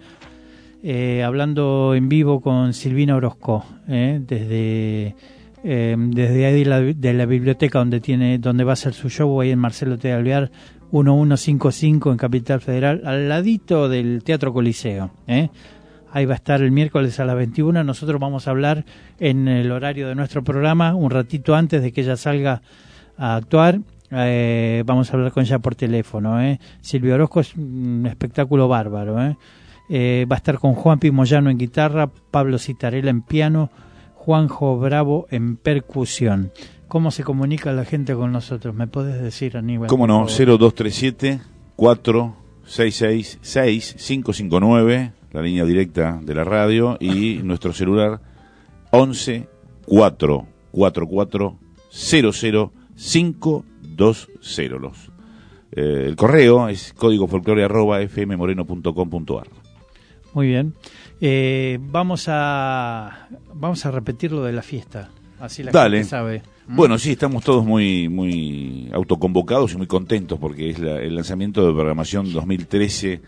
eh, hablando en vivo con Silvina Orozco, ¿eh? Desde... Eh, desde ahí de la, de la biblioteca donde tiene donde va a ser su show, ahí en Marcelo T. Alvear mil ciento cincuenta y cinco en Capital Federal, al ladito del Teatro Coliseo, ¿eh? Ahí va a estar el miércoles a las veintiuna. Nosotros vamos a hablar en el horario de nuestro programa, un ratito antes de que ella salga a actuar. Eh, vamos a hablar con ella por teléfono, ¿eh? Silvia Orozco es un espectáculo bárbaro, ¿eh? Eh, va a estar con Juanpi Moyano en guitarra, Pablo Citarella en piano, Juanjo Bravo en percusión. ¿Cómo se comunica la gente con nosotros? ¿Me podés decir, Aníbal? ¿Cómo no? cero dos tres siete, cuatro seis seis seis, cinco cinco nueve, la línea directa de la radio, y nuestro celular once, cuatro cuatro cuatro, cero cero, cinco dos cero. Los, eh, el correo es código folclore arroba f m moreno punto com punto a r. Muy bien. Eh, vamos a vamos a repetir lo de la fiesta, así la Dale. gente sabe. Bueno, sí, estamos todos muy muy autoconvocados y muy contentos porque es la, el lanzamiento de programación dos mil trece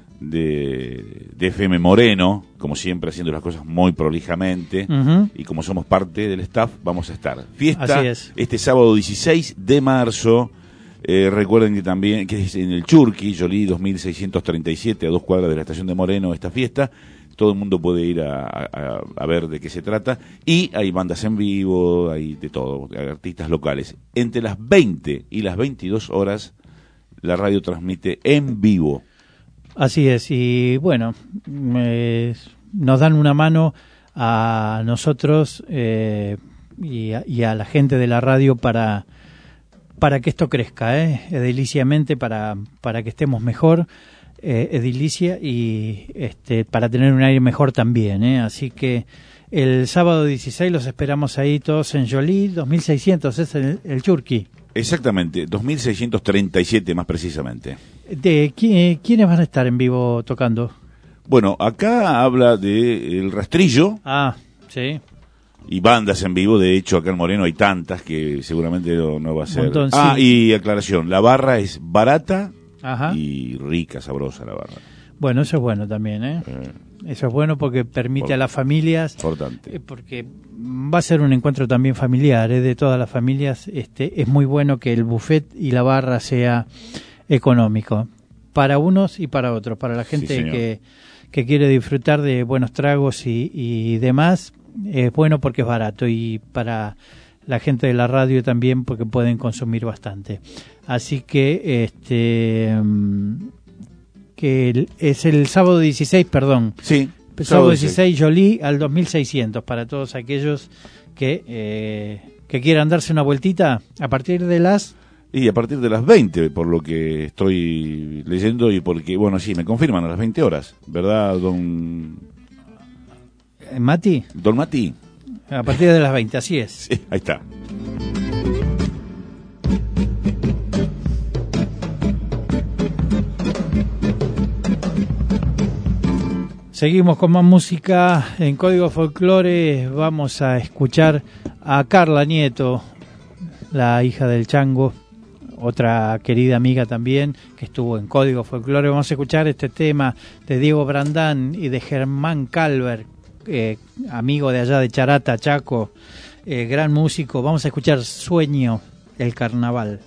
de, de F M Moreno, como siempre haciendo las cosas muy prolijamente, uh-huh. Y como somos parte del staff, vamos a estar. Fiesta Así es. Este sábado dieciséis de marzo. Eh, recuerden que también que es en el Churqui, Jolí dos mil seiscientos treinta y siete, a dos cuadras de la estación de Moreno, esta fiesta. Todo el mundo puede ir a, a, a ver de qué se trata. Y hay bandas en vivo, hay de todo, artistas locales. Entre las veinte y las veintidós horas, la radio transmite en vivo. Así es, y bueno, eh, nos dan una mano a nosotros eh, y, a, y a la gente de la radio para... para que esto crezca, ¿eh? ediliciamente, para, para que estemos mejor, eh, edilicia, y este, para tener un aire mejor también, ¿eh? Así que el sábado dieciséis los esperamos ahí todos en Jolí, dos mil seiscientos, es el, el Churqui. Exactamente, dos mil seiscientos treinta y siete más precisamente. De, ¿qui- ¿Quiénes van a estar en vivo tocando? Bueno, acá habla de El Rastrillo. Ah, sí. Y bandas en vivo, de hecho acá en Moreno hay tantas que seguramente no, no va a ser. Montón, ah, sí. Y aclaración, la barra es barata. Ajá. Y rica, sabrosa la barra. Bueno, eso es bueno también, ¿eh? Eh, Eso es bueno porque permite Por- a las familias, importante. eh, porque va a ser un encuentro también familiar, ¿eh? De todas las familias. Este, es muy bueno que el buffet y la barra sea económico para unos y para otros, para la gente Sí, señor. que, que quiere disfrutar de buenos tragos y, y demás. Es bueno porque es barato, y para la gente de la radio también, porque pueden consumir bastante. Así que este que el, es el sábado dieciséis, perdón. Sí. El sábado dieciséis, Jolie al dos mil seiscientos, para todos aquellos que eh, que quieran darse una vueltita a partir de las... Y a partir de las veinte, por lo que estoy leyendo y porque, bueno, sí, me confirman a las veinte horas, ¿verdad, don... ¿Mati? Don Mati. A partir de las veinte, así es. Sí, ahí está. Seguimos con más música en Código Folclore. Vamos a escuchar a Carla Nieto, la hija del Chango, otra querida amiga también que estuvo en Código Folclore. Vamos a escuchar este tema de Diego Brandán y de Germán Calver, eh, amigo de allá de Charata, Chaco, eh, gran músico. Vamos a escuchar Sueño, el carnaval.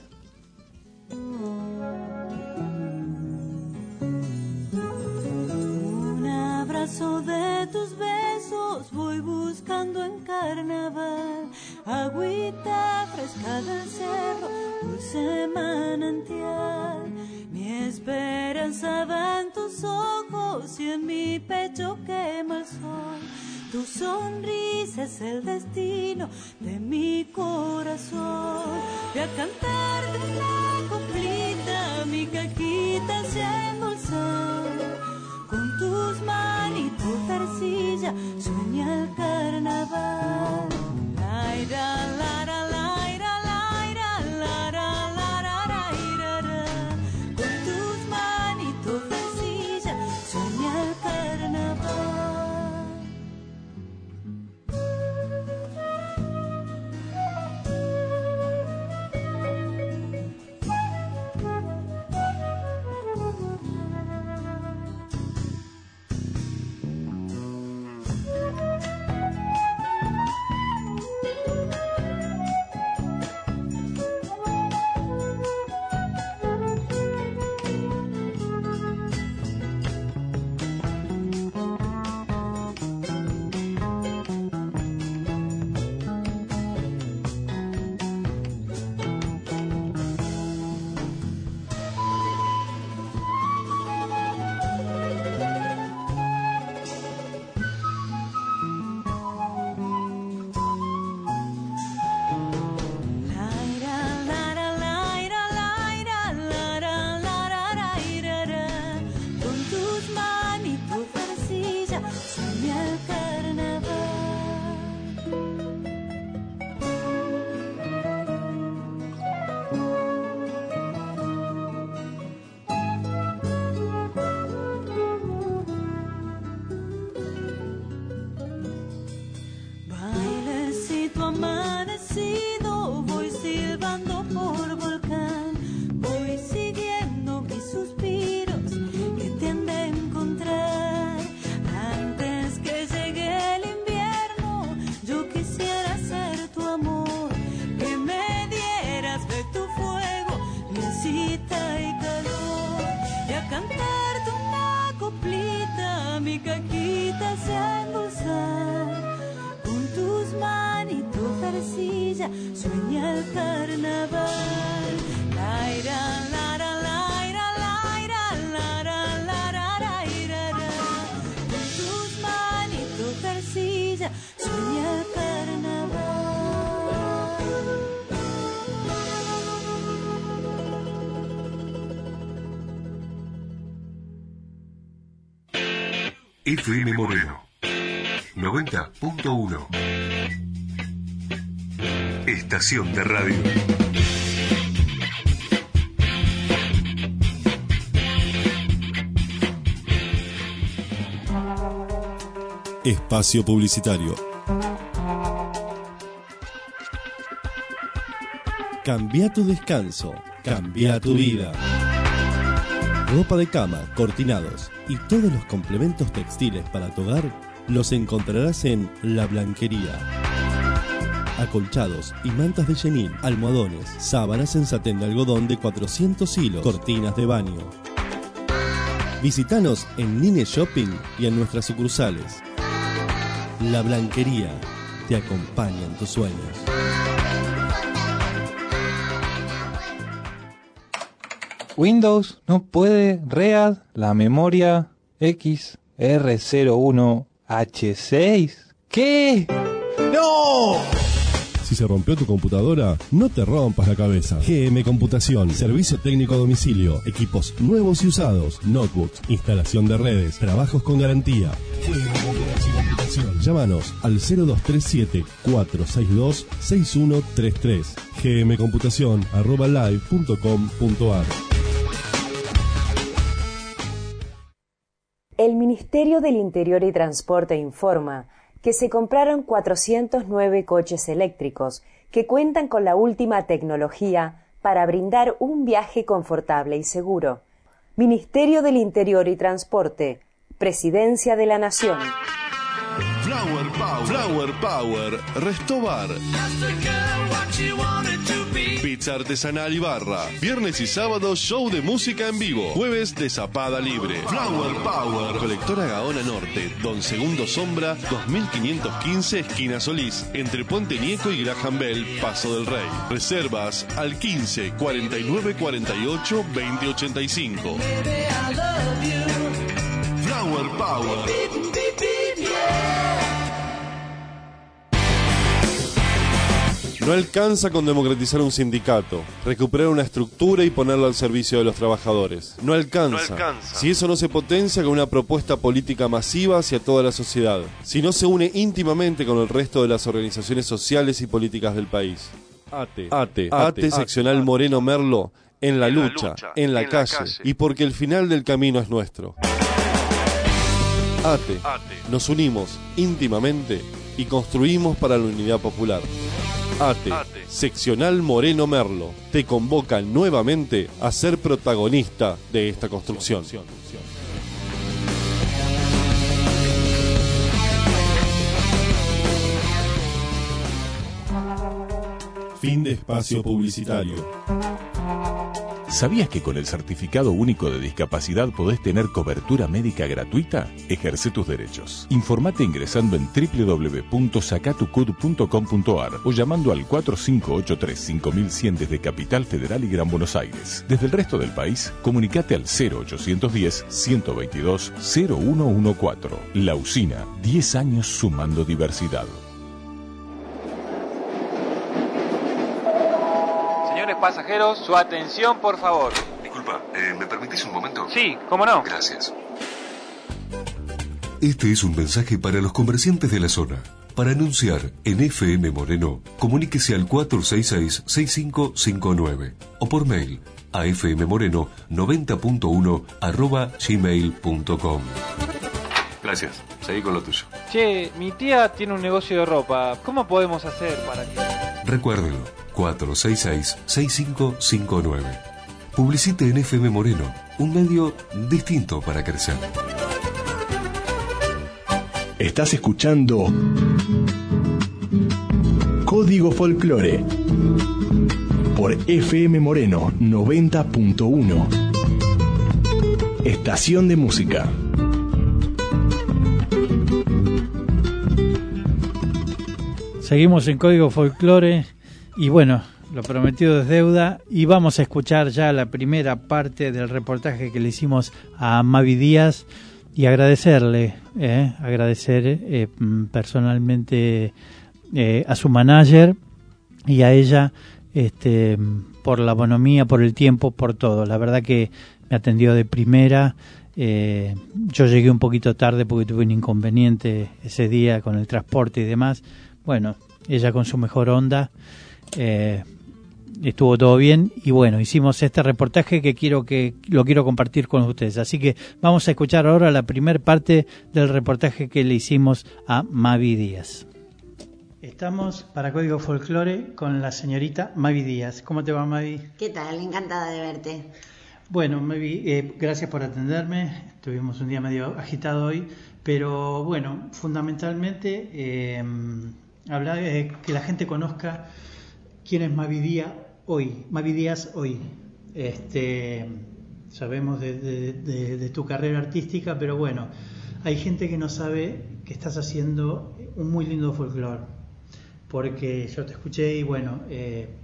Un abrazo de tus besos voy buscando en carnaval, agüita fresca del cerro, dulce manantial. Mi esperanza va en tus ojos y en mi pecho quema el sol. Tu sonrisa es el destino de mi corazón. Voy a cantarte una coplita, mi cajita se endulza. Con tus manitos de arcilla sueña el carnaval. Laira, lara, laira, laira, lara, lara, laira, ra. Con tus manitos de arcilla sueña el carnaval. Sueña el carnaval. Laira, lara, laira, laira, lara, lara, laira, ra. Con tus manitos de arcilla sueña el carnaval. F M Moreno noventa punto uno. Estación de radio. Espacio publicitario. Cambia tu descanso, cambia tu vida. Ropa de cama, cortinados y todos los complementos textiles para tu hogar los encontrarás en La Blanquería. Acolchados y mantas de chenil, almohadones, sábanas en satén de algodón de cuatrocientos hilos, cortinas de baño. Visítanos en Nine Shopping y en nuestras sucursales. La Blanquería te acompaña en tus sueños. Windows no puede read la memoria X R cero uno H seis. ¿Qué? ¡No! Si se rompió tu computadora, no te rompas la cabeza. G M Computación, servicio técnico a domicilio, equipos nuevos y usados, notebooks, instalación de redes, trabajos con garantía. G M Computación. Llámanos al cero dos tres siete, cuatro seis dos, seis uno tres tres. gmcomputación arroba live punto com punto ar. El Ministerio del Interior y Transporte informa que se compraron cuatrocientos nueve coches eléctricos que cuentan con la última tecnología para brindar un viaje confortable y seguro. Ministerio del Interior y Transporte, Presidencia de la Nación. Flower Power, Flower Power, Restobar. Pizza artesanal y barra. Viernes y sábado, show de música en vivo. Jueves de zapada libre. Flower Power. Colectora Gaona Norte, Don Segundo Sombra, dos mil quinientos quince, esquina Solís. Entre Puente Nieco y Graham Bell, Paso del Rey. Reservas al quince, cuarenta y nueve, cuarenta y ocho, veinte ochenta y cinco. Flower Power. No alcanza con democratizar un sindicato, recuperar una estructura y ponerla al servicio de los trabajadores. No alcanza. No alcanza. Si eso no se potencia con una propuesta política masiva hacia toda la sociedad. Si no se une íntimamente con el resto de las organizaciones sociales y políticas del país. ATE, ATE, ATE, seccional Moreno Merlo, en la lucha, en la calle, y porque el final del camino es nuestro. ATE, nos unimos íntimamente y construimos para la unidad popular. ATE, seccional Moreno Merlo, te convoca nuevamente a ser protagonista de esta construcción. Fin de espacio publicitario. ¿Sabías que con el Certificado Único de Discapacidad podés tener cobertura médica gratuita? Ejerce tus derechos. Informate ingresando en doble u doble u doble u punto sacatucud punto com punto ar o llamando al cuatro cinco ocho tres cinco mil cien desde Capital Federal y Gran Buenos Aires. Desde el resto del país, comunicate al cero ochocientos diez, ciento veintidós, cero uno catorce. La Usina, diez años sumando diversidad. Pasajeros, su atención, por favor. Disculpa, eh, ¿me permitís un momento? Sí, ¿cómo no? Gracias. Este es un mensaje para los comerciantes de la zona. Para anunciar en F M Moreno, comuníquese al cuatro seis seis, seis cinco cinco nueve o por mail a fmmoreno noventa punto uno arroba gmail punto com. Gracias, seguí con lo tuyo. Che, mi tía tiene un negocio de ropa. ¿Cómo podemos hacer para que...? Recuérdelo, cuatro seis seis, seis cinco cinco nueve. Publicite en F M Moreno, un medio distinto para crecer. Estás escuchando Código Folclore por F M Moreno noventa punto uno. Estación de música. Seguimos en Código Folclore y bueno, lo prometido es deuda y vamos a escuchar ya la primera parte del reportaje que le hicimos a Mavi Díaz y agradecerle, eh, agradecer eh, personalmente eh, a su manager y a ella este, por la bonomía, por el tiempo, por todo. La verdad que me atendió de primera. Eh, yo llegué un poquito tarde porque tuve un inconveniente ese día con el transporte y demás. Bueno, ella con su mejor onda, eh, estuvo todo bien y bueno, hicimos este reportaje que quiero que lo quiero compartir con ustedes. Así que vamos a escuchar ahora la primera parte del reportaje que le hicimos a Mavi Díaz. Estamos para Código Folclore con la señorita Mavi Díaz. ¿Cómo te va, Mavi? ¿Qué tal? Encantada de verte. Bueno, Mavi, eh, gracias por atenderme. Tuvimos un día medio agitado hoy, pero bueno, fundamentalmente eh, hablar de que la gente conozca quién es Mavi Díaz hoy. Mavi Díaz hoy. Este, sabemos de, de, de, de tu carrera artística, pero bueno, hay gente que no sabe que estás haciendo un muy lindo folclore, porque yo te escuché y bueno, eh,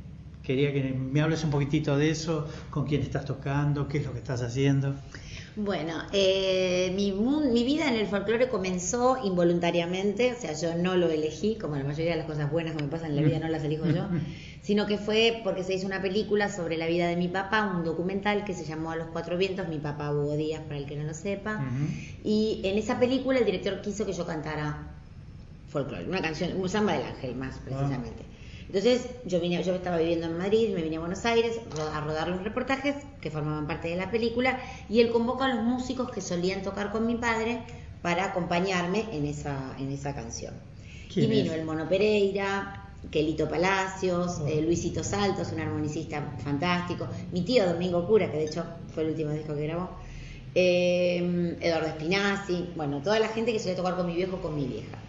quería que me hables un poquitito de eso, con quién estás tocando, qué es lo que estás haciendo. Bueno, eh, mi, mi vida en el folclore comenzó involuntariamente, o sea, yo no lo elegí, como la mayoría de las cosas buenas que me pasan en la vida no las elijo yo, sino que fue porque se hizo una película sobre la vida de mi papá, un documental que se llamó A los Cuatro Vientos, mi papá Hugo Díaz, para el que no lo sepa, uh-huh. y en esa película el director quiso que yo cantara folclore, una canción, un samba del ángel más precisamente. Uh-huh. Entonces yo vine, yo estaba viviendo en Madrid, me vine a Buenos Aires a rodar los reportajes que formaban parte de la película y él convocó a los músicos que solían tocar con mi padre para acompañarme en esa, en esa canción. Y vino es? el Mono Pereira, Quelito Palacios, oh. eh, Luisito Saltos, un armonicista fantástico, mi tío Domingo Cura, que de hecho fue el último disco que grabó, eh, Eduardo Espinazzi, bueno, toda la gente que solía tocar con mi viejo, con mi vieja.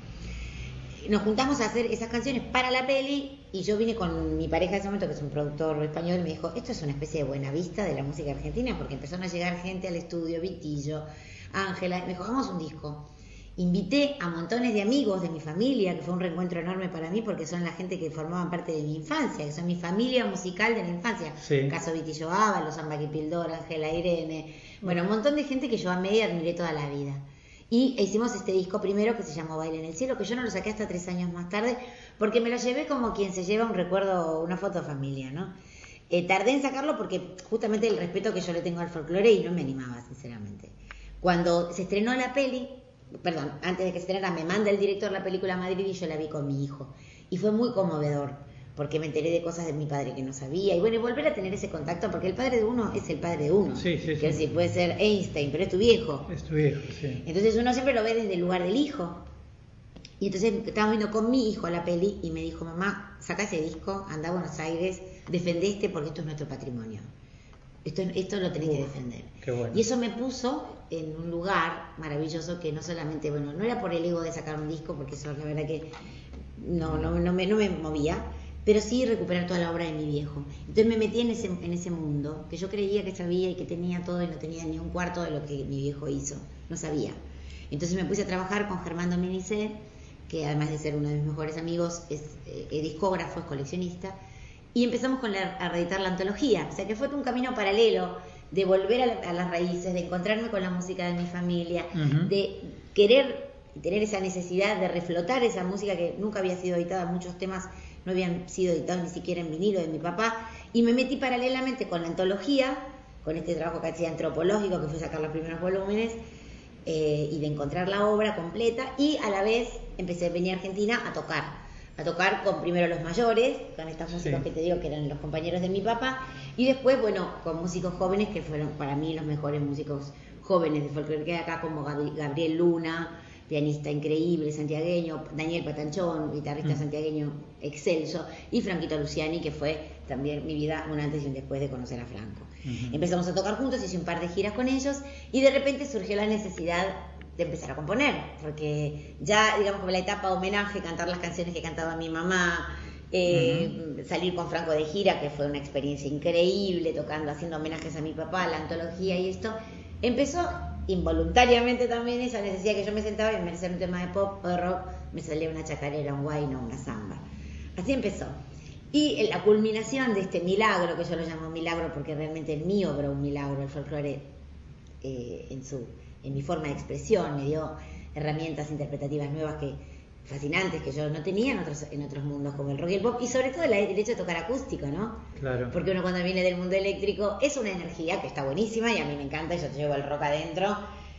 Nos juntamos a hacer esas canciones para la peli y yo vine con mi pareja de ese momento, que es un productor español, y me dijo, esto es una especie de buena vista de la música argentina, porque empezaron a llegar gente al estudio, Vitillo, Ángela, y me dijo, hagamos un disco. Invité a montones de amigos de mi familia, que fue un reencuentro enorme para mí, porque son la gente que formaban parte de mi infancia, que son mi familia musical de la infancia. Sí. Caso Vitillo Ábalos, Samba Pildor, Ángela Irene, bueno, un montón de gente que yo amé y admiré toda la vida. Y hicimos este disco primero que se llamó Baile en el Cielo, que yo no lo saqué hasta tres años más tarde, porque me lo llevé como quien se lleva un recuerdo, una foto de familia, ¿no? Eh, tardé en sacarlo porque justamente el respeto que yo le tengo al folclore y no me animaba, sinceramente. Cuando se estrenó la peli, perdón, antes de que se estrenara, me manda el director la película a Madrid y yo la vi con mi hijo. Y fue muy conmovedor, porque me enteré de cosas de mi padre que no sabía. Y bueno, y volver a tener ese contacto, porque el padre de uno es el padre de uno. Sí, sí, sí. Que sí, puede ser Einstein, pero es tu viejo. Es tu viejo, sí. Entonces uno siempre lo ve desde el lugar del hijo. Y entonces estábamos viendo con mi hijo la peli y me dijo, mamá, saca ese disco, anda a Buenos Aires, defendé este porque esto es nuestro patrimonio. Esto, esto lo tenés uh, que defender. Qué bueno. Y eso me puso en un lugar maravilloso que no solamente, bueno, no era por el ego de sacar un disco, porque eso la verdad que no, no, no, me, no me movía, pero sí recuperar toda la obra de mi viejo. Entonces me metí en ese, en ese mundo, que yo creía que sabía y que tenía todo y no tenía ni un cuarto de lo que mi viejo hizo, no sabía. Entonces me puse a trabajar con Germán Dominicé, que además de ser uno de mis mejores amigos, es eh, discógrafo, es coleccionista, y empezamos con la, a reeditar la antología, o sea que fue un camino paralelo de volver a, la, a las raíces, de encontrarme con la música de mi familia, uh-huh. de querer tener esa necesidad de reflotar esa música que nunca había sido editada, muchos temas no habían sido editados ni siquiera en vinilo de mi papá, y me metí paralelamente con la antología, con este trabajo que hacía antropológico, que fue sacar los primeros volúmenes, eh, y de encontrar la obra completa, y a la vez empecé a venir a Argentina a tocar, a tocar con primero los mayores, con estas músicos sí. que te digo que eran los compañeros de mi papá, y después, bueno, con músicos jóvenes que fueron para mí los mejores músicos jóvenes de folclore que hay acá, como Gabriel Luna, pianista increíble, santiagueño, Daniel Patanchón, guitarrista mm. santiagueño excelso, y Franquito Luciani, que fue también mi vida un antes y un después de conocer a Franco. Uh-huh. Empezamos a tocar juntos, hice un par de giras con ellos, y de repente surgió la necesidad de empezar a componer, porque ya, digamos, como la etapa homenaje, cantar las canciones que cantaba mi mamá, eh, uh-huh. salir con Franco de gira, que fue una experiencia increíble, tocando, haciendo homenajes a mi papá, la antología y esto, empezó involuntariamente también esa necesidad que yo me sentaba y en vez de hacer un tema de pop o de rock, me salía una chacarera, un guayno, una samba. Así empezó. Y la culminación de este milagro, que yo lo llamo milagro porque realmente es mi obra un milagro, el folclore eh, en su en mi forma de expresión, me dio herramientas interpretativas nuevas que fascinantes que yo no tenía en otros en otros mundos como el rock y el pop, y sobre todo el, el hecho de tocar acústico, ¿no? Claro. Porque uno cuando viene del mundo eléctrico es una energía que está buenísima y a mí me encanta, yo te llevo el rock adentro,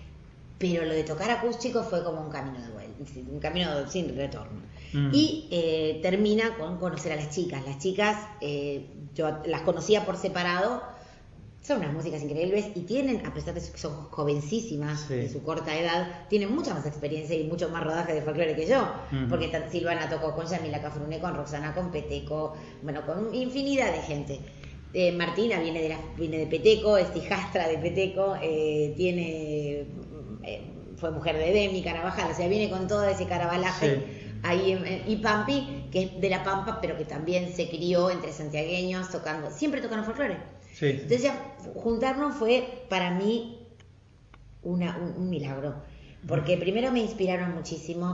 pero lo de tocar acústico fue como un camino de vuelta, un camino sin retorno. Mm. Y eh, termina con conocer a las chicas. Las chicas, eh, yo las conocía por separado, son unas músicas increíbles y tienen, a pesar de que son jovencísimas, sí. de su corta edad, tienen mucha más experiencia y mucho más rodaje de folclore que yo, uh-huh. porque Silvana tocó con Yamila Cafrune, con Roxana, con Peteco, bueno, con infinidad de gente. Eh, Martina viene de, la, viene de Peteco, es hijastra de Peteco, eh, tiene, eh, fue mujer de Demi Carabajal, o sea, viene con todo ese carabalaje. Sí. Ahí en, y Pampi, que es de La Pampa, pero que también se crió entre santiagueños, tocando, siempre tocando folclore. Sí. Entonces ya juntarnos fue para mí una, un, un milagro, porque primero me inspiraron muchísimo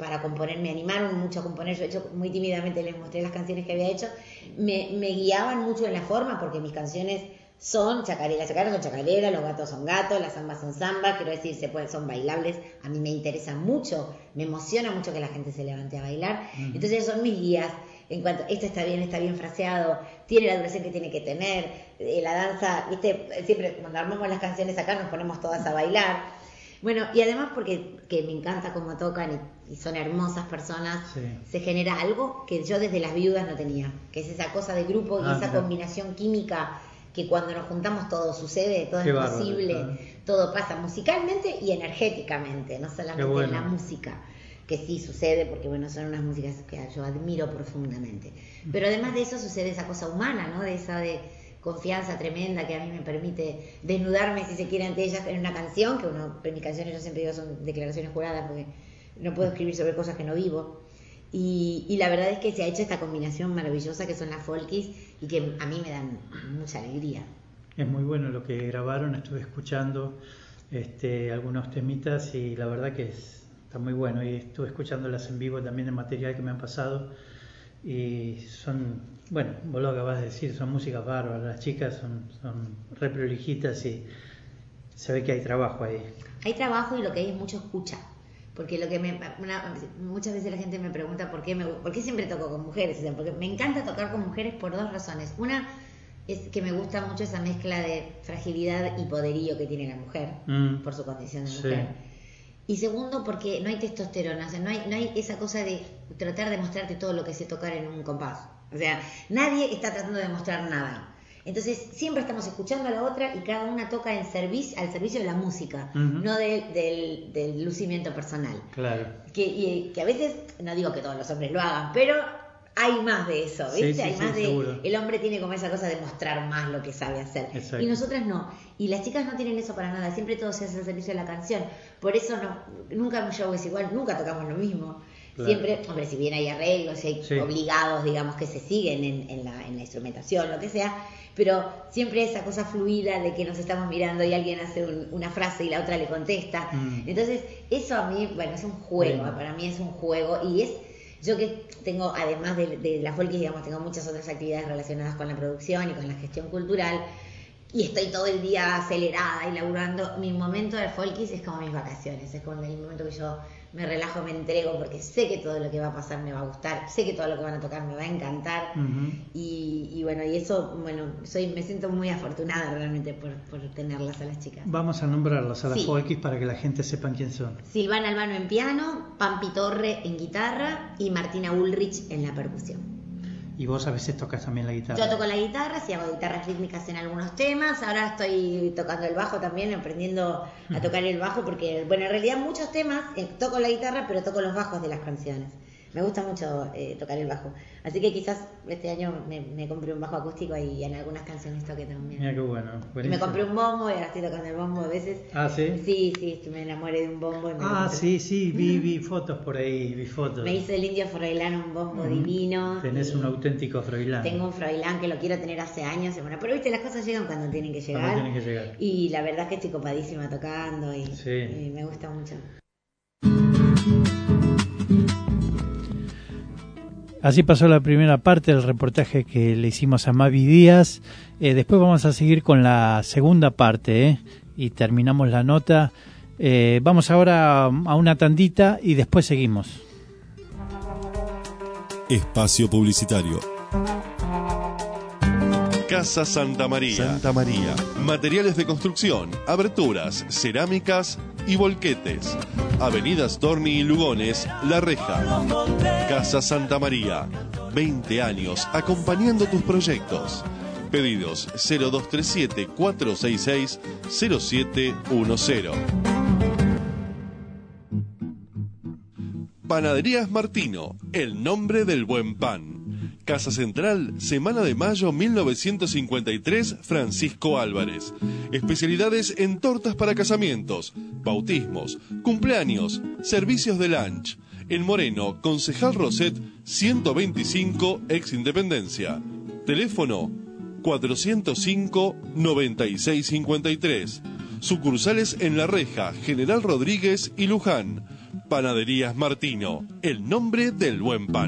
para componer, me animaron mucho a componer. Yo, hecho, muy tímidamente les mostré las canciones que había hecho. Me, me guiaban mucho en la forma, porque mis canciones son chacarera, las chacareras son chacareras, los gatos son gatos, las zambas son zambas, quiero decir, se pueden, son bailables. A mí me interesa mucho, me emociona mucho que la gente se levante a bailar. Uh-huh. Entonces son mis guías. En cuanto, esto está bien, está bien fraseado, tiene la duración que tiene que tener, eh, la danza, viste, siempre cuando armamos las canciones acá nos ponemos todas a bailar. Bueno, y además porque que me encanta cómo tocan y, y son hermosas personas, sí. Se genera algo que yo desde Las Viudas no tenía, que es esa cosa de grupo y ah, esa mira. combinación química que cuando nos juntamos todo sucede, todo Qué es bárbaro, posible, claro. Todo pasa musicalmente y energéticamente, no solamente bueno. en la música. Que sí sucede, porque bueno, son unas músicas que yo admiro profundamente. Pero además de eso sucede esa cosa humana, ¿no? De esa de confianza tremenda que a mí me permite desnudarme, si se quiere, ante ellas en una canción, que uno, en mis canciones yo siempre digo son declaraciones juradas, porque no puedo escribir sobre cosas que no vivo. Y, y la verdad es que se ha hecho esta combinación maravillosa que son las folkies y que a mí me dan mucha alegría. Es muy bueno lo que grabaron, estuve escuchando este, algunos temitas y la verdad que es está muy bueno, y estuve escuchándolas en vivo también en material que me han pasado y son, bueno, vos lo acabas de decir, son músicas bárbaras, las chicas son, son re prolijitas y se ve que hay trabajo ahí. Hay trabajo y lo que hay es mucho escucha, porque lo que me, una, muchas veces la gente me pregunta por qué, me, por qué siempre toco con mujeres, o sea, porque me encanta tocar con mujeres por dos razones. Una es que me gusta mucho esa mezcla de fragilidad y poderío que tiene la mujer, mm. por su condición de mujer. Sí. Y segundo, porque no hay testosterona, o sea, no hay, no hay esa cosa de tratar de mostrarte todo lo que sé tocar en un compás. O sea, nadie está tratando de mostrar nada. Entonces, siempre estamos escuchando a la otra y cada una toca en servicio, al servicio de la música, uh-huh. no de, del, del lucimiento personal. Claro. Que, y, que a veces, no digo que todos los hombres lo hagan, pero hay más de eso, ¿viste? Sí, sí, hay más sí, de... Seguro. El hombre tiene como esa cosa de mostrar más lo que sabe hacer. Exacto. Y nosotras no. Y las chicas no tienen eso para nada. Siempre todo se hace al servicio de la canción. Por eso no, nunca un show es igual, nunca tocamos lo mismo. Claro. Siempre, hombre, si bien hay arreglos, hay sí. obligados, digamos, que se siguen en, en, la, en la instrumentación, lo que sea, pero siempre esa cosa fluida de que nos estamos mirando y alguien hace un, una frase y la otra le contesta. Mm. Entonces, eso a mí, bueno, es un juego, bueno. para mí es un juego y es... Yo que tengo, además de, de la folkies, digamos, tengo muchas otras actividades relacionadas con la producción y con la gestión cultural, y estoy todo el día acelerada y laburando. Mi momento de folkies es como mis vacaciones, es como el momento que yo me relajo, me entrego, porque sé que todo lo que va a pasar me va a gustar, sé que todo lo que van a tocar me va a encantar, uh-huh. y, y bueno, y eso, bueno, soy me siento muy afortunada realmente por, por tenerlas a las chicas. Vamos a nombrarlas a las sí. folkies para que la gente sepan quién son. Silvana Albano en piano, Pampi Torre en guitarra y Martina Ulrich en la percusión. Y vos a veces tocas también la guitarra. Yo toco la guitarra, sí hago guitarras rítmicas en algunos temas. Ahora estoy tocando el bajo también, aprendiendo a tocar el bajo, porque, bueno, en realidad muchos temas eh, toco la guitarra, pero toco los bajos de las canciones. Me gusta mucho eh, tocar el bajo. Así que quizás este año me, me compré un bajo acústico y en algunas canciones toqué también. Mira qué bueno. Y me compré un bombo y ahora estoy tocando el bombo a veces. Ah, ¿sí? Sí, sí, me enamoré de un bombo. Y me ah, compré. sí, sí, vi, vi fotos por ahí, vi fotos. Me hizo el indio Froilán, un bombo mm. divino. Tenés un auténtico Froilán. Tengo un Froilán que lo quiero tener hace años. Bueno, pero viste, las cosas llegan cuando tienen que llegar. Cuando tienen que llegar. Y la verdad es que estoy copadísima tocando y, sí. y me gusta mucho. Así pasó la primera parte del reportaje que le hicimos a Mavi Díaz. Eh, después vamos a seguir con la segunda parte eh, y terminamos la nota. Eh, vamos ahora a una tandita y después seguimos. Espacio publicitario. Casa Santa María. Santa María. Materiales de construcción, aberturas, cerámicas y volquetes. Avenida Storni y Lugones, La Reja. Casa Santa María. veinte años acompañando tus proyectos. Pedidos cero dos tres siete, cuatro seis seis, cero siete uno cero. Panaderías Martino, el nombre del buen pan. Casa Central, Semana de Mayo mil novecientos cincuenta y tres, Francisco Álvarez. Especialidades en tortas para casamientos, bautismos, cumpleaños, servicios de lunch. En Moreno, Concejal Roset, ciento veinticinco, ex Independencia. Teléfono cuatrocientos cinco, noventa y seis cincuenta y tres. Sucursales en La Reja, General Rodríguez y Luján. Panaderías Martino, el nombre del buen pan.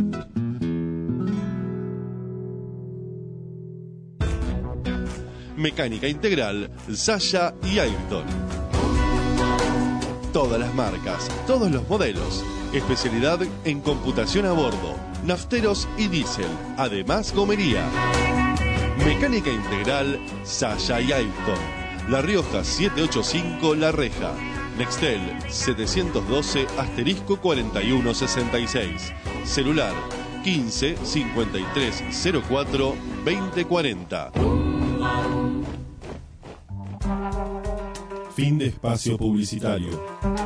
Mecánica integral, Sasha y Ayrton. Todas las marcas, todos los modelos. Especialidad en computación a bordo, nafteros y diésel. Además, gomería. Mecánica integral, Sasha y Ayrton. La Rioja setecientos ochenta y cinco La Reja. Nextel setecientos doce asterisco cuarenta y uno sesenta y seis. Celular quince cincuenta y tres cero cuatro veinte cuarenta. Fin de espacio publicitario.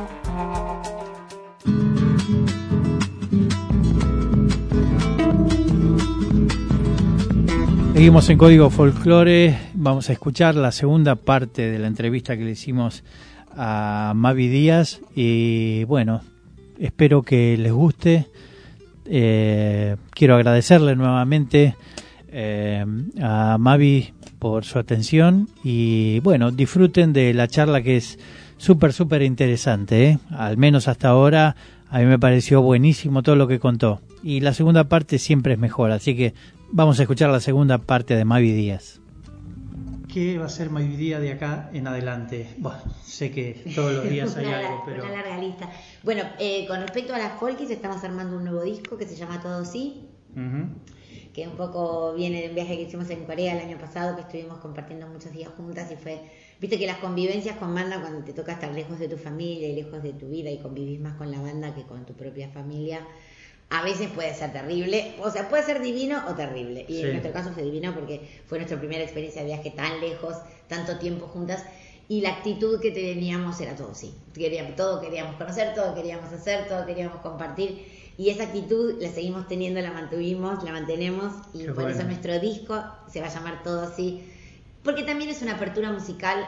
Seguimos en Código Folclore. Vamos a escuchar la segunda parte de la entrevista que le hicimos a Mavi Díaz. Y bueno, espero que les guste. Eh, quiero agradecerle nuevamente eh, a Mavi por su atención. Y bueno, disfruten de la charla, que es súper, súper interesante, ¿eh? Al menos hasta ahora a mí me pareció buenísimo todo lo que contó. Y la segunda parte siempre es mejor, así que vamos a escuchar la segunda parte de Mavi Díaz. ¿Qué va a ser Mavi Díaz de acá en adelante? Bueno, sé que todos los días hay una, algo, pero... Una larga lista. Bueno, eh, con respecto a las folkies, estamos armando un nuevo disco que se llama Todo Sí, uh-huh. que un poco viene de un viaje que hicimos en Corea el año pasado, que estuvimos compartiendo muchos días juntas y fue... Viste que las convivencias con banda, cuando te toca estar lejos de tu familia y lejos de tu vida y convivís más con la banda que con tu propia familia... A veces puede ser terrible, o sea, puede ser divino o terrible. Y sí. En nuestro caso fue divino porque fue nuestra primera experiencia de viaje tan lejos, tanto tiempo juntas. Y la actitud que teníamos era todo sí. Queríamos, todo queríamos conocer, todo queríamos hacer, todo queríamos compartir. Y esa actitud la seguimos teniendo, la mantuvimos, la mantenemos. Y Qué por bueno. Eso nuestro disco se va a llamar Todo Sí. Porque también es una apertura musical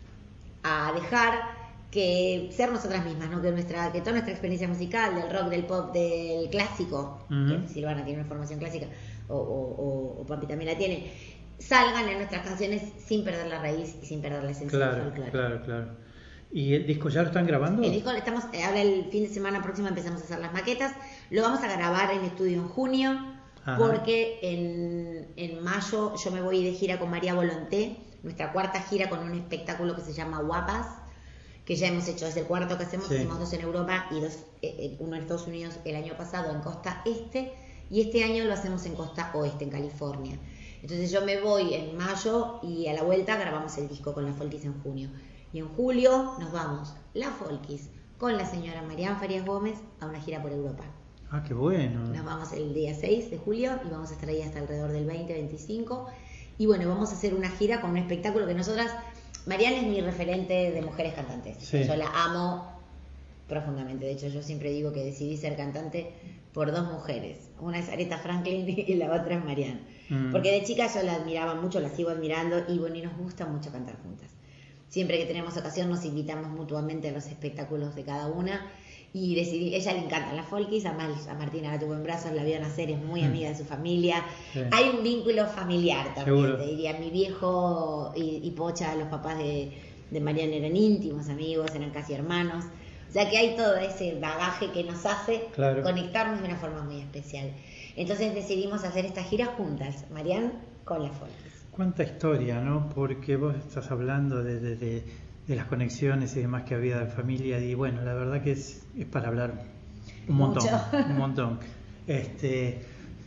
a dejar... que ser nosotras mismas, ¿no? Que nuestra, que toda nuestra experiencia musical, del rock, del pop, del clásico, uh-huh. que Silvana tiene una formación clásica, o, o, o, o Papi también la tiene, salgan en nuestras canciones sin perder la raíz y sin perder la esencia claro, del folclore. Claro, claro. ¿Y el disco ya lo están grabando? El disco estamos, ahora el fin de semana próximo empezamos a hacer las maquetas, lo vamos a grabar en estudio en junio, Ajá. porque en, en mayo yo me voy de gira con María Volonté, nuestra cuarta gira con un espectáculo que se llama Guapas, que ya hemos hecho, es el cuarto que hacemos, sí. hicimos dos en Europa y dos, eh, uno en Estados Unidos el año pasado en Costa Este, y este año lo hacemos en Costa Oeste, en California. Entonces yo me voy en mayo y a la vuelta grabamos el disco con las Folkies en junio. Y en julio nos vamos, las Folkies, con la señora Marian Farías Gómez a una gira por Europa. Ah, qué bueno. Nos vamos el día seis de julio y vamos a estar ahí hasta alrededor del veinte, veinticinco. Y bueno, vamos a hacer una gira con un espectáculo que nosotras... Marian es mi referente de mujeres cantantes. Sí. Yo la amo profundamente. De hecho, yo siempre digo que decidí ser cantante por dos mujeres. Una es Aretha Franklin y la otra es Marian. Mm. Porque de chica yo la admiraba mucho, la sigo admirando y bueno, y nos gusta mucho cantar juntas. Siempre que tenemos ocasión nos invitamos mutuamente a los espectáculos de cada una y decidí, ella le encantan las folkies, a, Mal, a Martina la tuvo en brazos, la vio nacer, es muy mm. amiga de su familia. Sí. Hay un vínculo familiar también, Seguro. Te diría, mi viejo y, y Pocha, los papás de, de Mariana eran íntimos amigos, eran casi hermanos. O sea que hay todo ese bagaje que nos hace claro. conectarnos de una forma muy especial. Entonces decidimos hacer esta gira juntas, Marian con las folkies. Cuánta historia, ¿no? Porque vos estás hablando de, de, de, de las conexiones y demás que había de familia y bueno, la verdad que es, es para hablar un montón, Mucho. un montón. Este,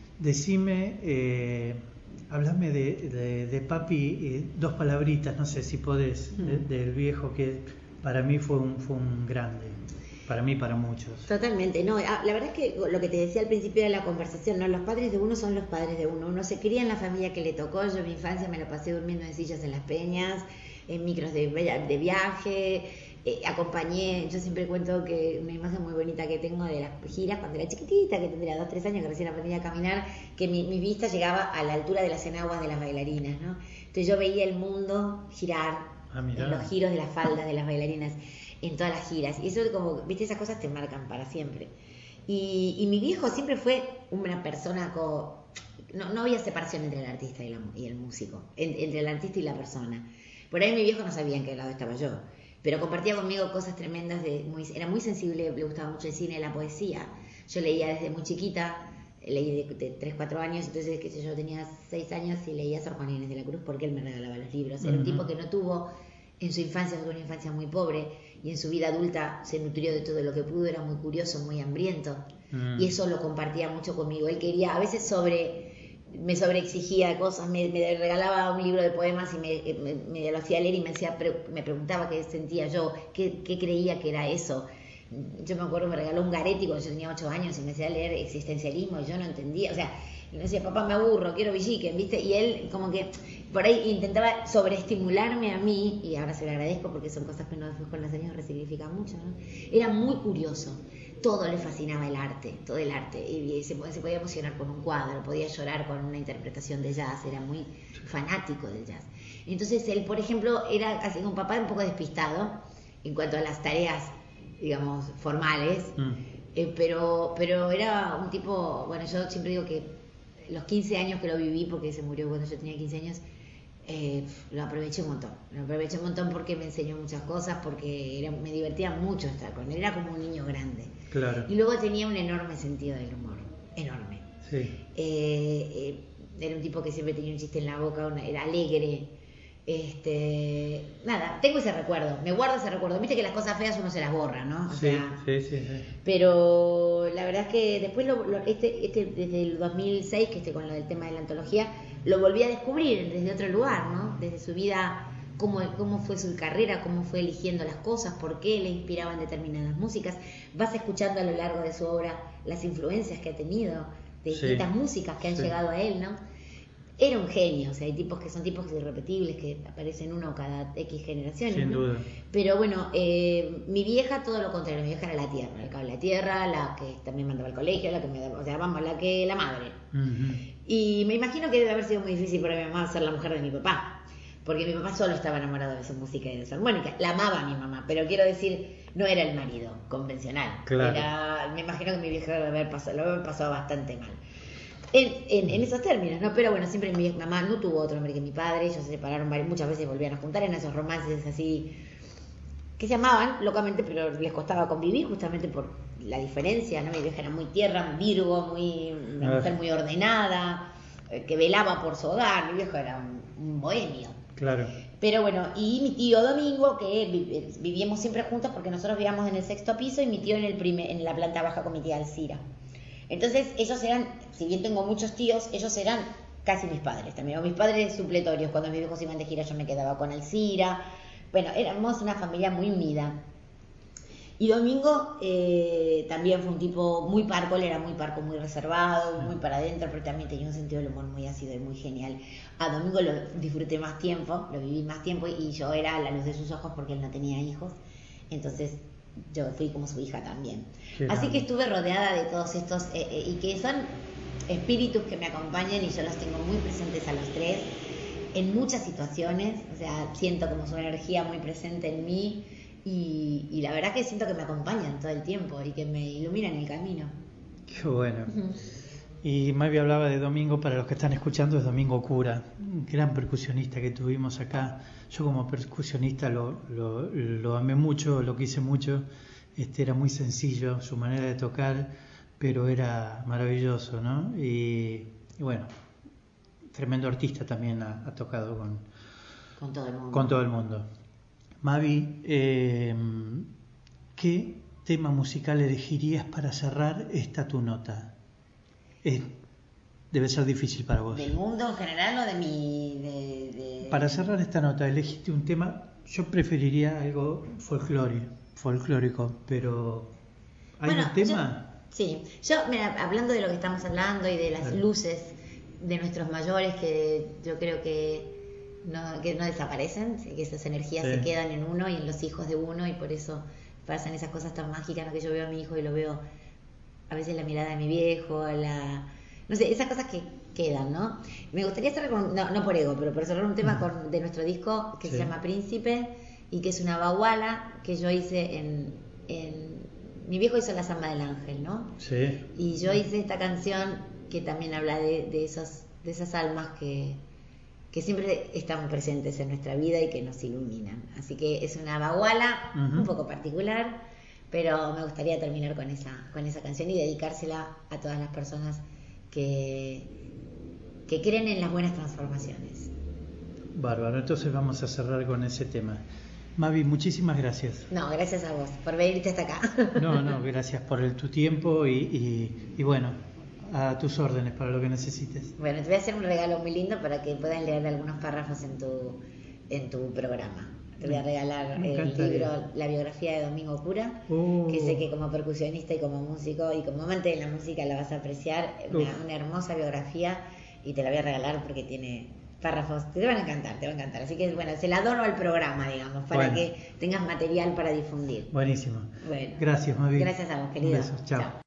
decime, eh, háblame de, de, de Papi, eh, dos palabritas, no sé si podés, mm. de, del viejo que para mí fue un, fue un grande. Para mí, para muchos. Totalmente, no, la verdad es que lo que te decía al principio de la conversación, no, los padres de uno son los padres de uno, uno se cría en la familia que le tocó. Yo en mi infancia me lo pasé durmiendo en sillas en las peñas, en micros de, de viaje, eh, acompañé, yo siempre cuento que una imagen muy bonita que tengo de las giras cuando era chiquitita, que tendría dos, tres años, que recién aprendí a caminar, que mi, mi vista llegaba a la altura de las enaguas de las bailarinas, ¿no? Entonces yo veía el mundo girar, ah, en los giros de las faldas de las bailarinas, en todas las giras, y eso como, viste, esas cosas te marcan para siempre. Y, y mi viejo siempre fue una persona con, no, no había separación entre el artista y, la, y el músico, en, entre el artista y la persona. Por ahí mi viejo no sabía en qué lado estaba yo, pero compartía conmigo cosas tremendas, de muy, era muy sensible, le gustaba mucho el cine, la poesía. Yo leía desde muy chiquita, leí de, de tres, cuatro años, entonces qué sé yo, tenía seis años y leía Sor Juana Inés de la Cruz porque él me regalaba los libros. Era uh-huh. un tipo que no tuvo, en su infancia tuvo una infancia muy pobre y en su vida adulta se nutrió de todo lo que pudo, era muy curioso, muy hambriento uh-huh. y eso lo compartía mucho conmigo. Él quería, a veces sobre, me sobreexigía cosas, me, me regalaba un libro de poemas y me, me, me lo hacía leer y me, decía, me preguntaba qué sentía yo, qué, qué creía que era eso. Yo me acuerdo, me regaló un Garetti cuando yo tenía ocho años y me hacía leer existencialismo y yo no entendía, o sea, y me decía, papá, me aburro, quiero Villiquen, ¿viste? Y él como que por ahí intentaba sobreestimularme a mí, y ahora se lo agradezco porque son cosas que uno después con los años resignifica mucho, ¿no? Era muy curioso, todo le fascinaba el arte, todo el arte, y se, se podía emocionar con un cuadro, podía llorar con una interpretación de jazz, era muy fanático del jazz. Entonces él, por ejemplo, era así un papá un poco despistado en cuanto a las tareas, digamos, formales, mm. eh, pero, pero era un tipo, bueno, yo siempre digo que los quince años que lo viví, porque se murió cuando yo tenía quince años, eh, lo aproveché un montón, lo aproveché un montón porque me enseñó muchas cosas, porque era, me divertía mucho estar con él, era como un niño grande. Claro. Y luego tenía un enorme sentido del humor, enorme. Sí. Eh, eh, era un tipo que siempre tenía un chiste en la boca, una, era alegre. Este, nada, tengo ese recuerdo, me guardo ese recuerdo. Viste que las cosas feas uno se las borra, ¿no? O sí, sea, sí, sí, sí. Pero la verdad es que después, lo, lo, este, este, desde el dos mil seis, que estoy con lo del tema de la antología, lo volví a descubrir desde otro lugar, ¿no? Desde su vida, cómo, cómo fue su carrera, cómo fue eligiendo las cosas, por qué le inspiraban determinadas músicas. Vas escuchando a lo largo de su obra las influencias que ha tenido de distintas sí, músicas que han sí. llegado a él, ¿no? Era un genio, o sea, hay tipos que son tipos irrepetibles que aparecen uno cada X generaciones. Sin ¿no? duda. Pero bueno, eh, mi vieja todo lo contrario, mi vieja era la tierra, la que la tierra, la que también mandaba al colegio, la que me daba, o sea, vamos, la que la madre. Uh-huh. Y me imagino que debe haber sido muy difícil para mi mamá ser la mujer de mi papá, porque mi papá solo estaba enamorado de su música y de su armónica. La amaba a mi mamá, pero quiero decir, no era el marido convencional. Claro. Era, me imagino que mi vieja lo había pasado, lo había pasado bastante mal. En, en, en esos términos, ¿no? Pero bueno, siempre mi mamá no tuvo otro hombre que mi padre, ellos se separaron varias, muchas veces volvían a juntar en esos romances así que se amaban locamente, pero les costaba convivir justamente por la diferencia, ¿no? Mi vieja era muy tierra, muy virgo, muy, una mujer muy ordenada, eh, que velaba por su hogar, mi viejo era un, un bohemio. Claro. Pero bueno, y mi tío Domingo, que vi, vivíamos siempre juntos porque nosotros vivíamos en el sexto piso y mi tío en, el primer, en la planta baja con mi tía Alcira. Entonces ellos eran, si bien tengo muchos tíos, ellos eran casi mis padres también, o mis padres supletorios. Cuando mis viejos iban de gira yo me quedaba con Alcira. Bueno, éramos una familia muy unida. Y Domingo eh, también fue un tipo muy parco, él era muy parco, muy reservado, muy para adentro, pero también tenía un sentido del humor muy ácido y muy genial. A Domingo lo disfruté más tiempo, lo viví más tiempo y yo era la luz de sus ojos porque él no tenía hijos. Entonces yo fui como su hija también. Qué Así grande. Que estuve rodeada de todos estos, eh, eh, y que son espíritus que me acompañan y yo los tengo muy presentes a los tres, en muchas situaciones, o sea, siento como su energía muy presente en mí y, y la verdad que siento que me acompañan todo el tiempo y que me iluminan el camino. Qué bueno. Uh-huh. Y Mavi hablaba de Domingo, para los que están escuchando, es Domingo Cura, un gran percusionista que tuvimos acá. Yo como percusionista lo, lo, lo amé mucho, lo quise mucho. Este, era muy sencillo su manera de tocar, pero era maravilloso, ¿no? Y, y bueno, tremendo artista también ha, ha tocado con, con, todo el mundo. con todo el mundo. Mavi, eh, ¿qué tema musical elegirías para cerrar esta tu nota? Eh, debe ser difícil para vos. ¿Del mundo en general o de mi...? De, de... Para cerrar esta nota, elegiste un tema, yo preferiría algo folclore, folclórico, pero ¿hay bueno, un tema? Yo, sí, yo, mira, hablando de lo que estamos hablando y de las claro. luces de nuestros mayores, que yo creo que no, que no desaparecen, que esas energías sí. se quedan en uno y en los hijos de uno, y por eso pasan esas cosas tan mágicas, ¿no? Que yo veo a mi hijo y lo veo... a veces la mirada de mi viejo, la no sé, esas cosas que quedan, ¿no? Me gustaría cerrar con, no, no por ego, pero por cerrar un tema con, de nuestro disco que sí. se llama Príncipe y que es una baguala que yo hice en, en mi viejo hizo la Samba del Ángel, ¿no? Sí. Y yo hice esta canción que también habla de, de esos de esas almas que que siempre están presentes en nuestra vida y que nos iluminan. Así que es una baguala uh-huh. un poco particular, pero me gustaría terminar con esa, con esa canción y dedicársela a todas las personas que, que creen en las buenas transformaciones. Bárbaro, entonces vamos a cerrar con ese tema. Mavi, muchísimas gracias. No, gracias a vos por venirte hasta acá. No, no, gracias por el, tu tiempo y, y, y bueno, a tus órdenes para lo que necesites. Bueno, te voy a hacer un regalo muy lindo para que puedas leer algunos párrafos en tu, en tu programa. Te voy a regalar el libro, la biografía de Domingo Cura, uh. que sé que como percusionista y como músico y como amante de la música la vas a apreciar. Una, una hermosa biografía y te la voy a regalar porque tiene párrafos, te van a encantar, te va a encantar. Así que bueno, se la dono al programa, digamos, para bueno. que tengas material para difundir. Buenísimo. Bueno. Gracias, Mavi. Gracias a vos, querido. Un beso. Chao. Chao.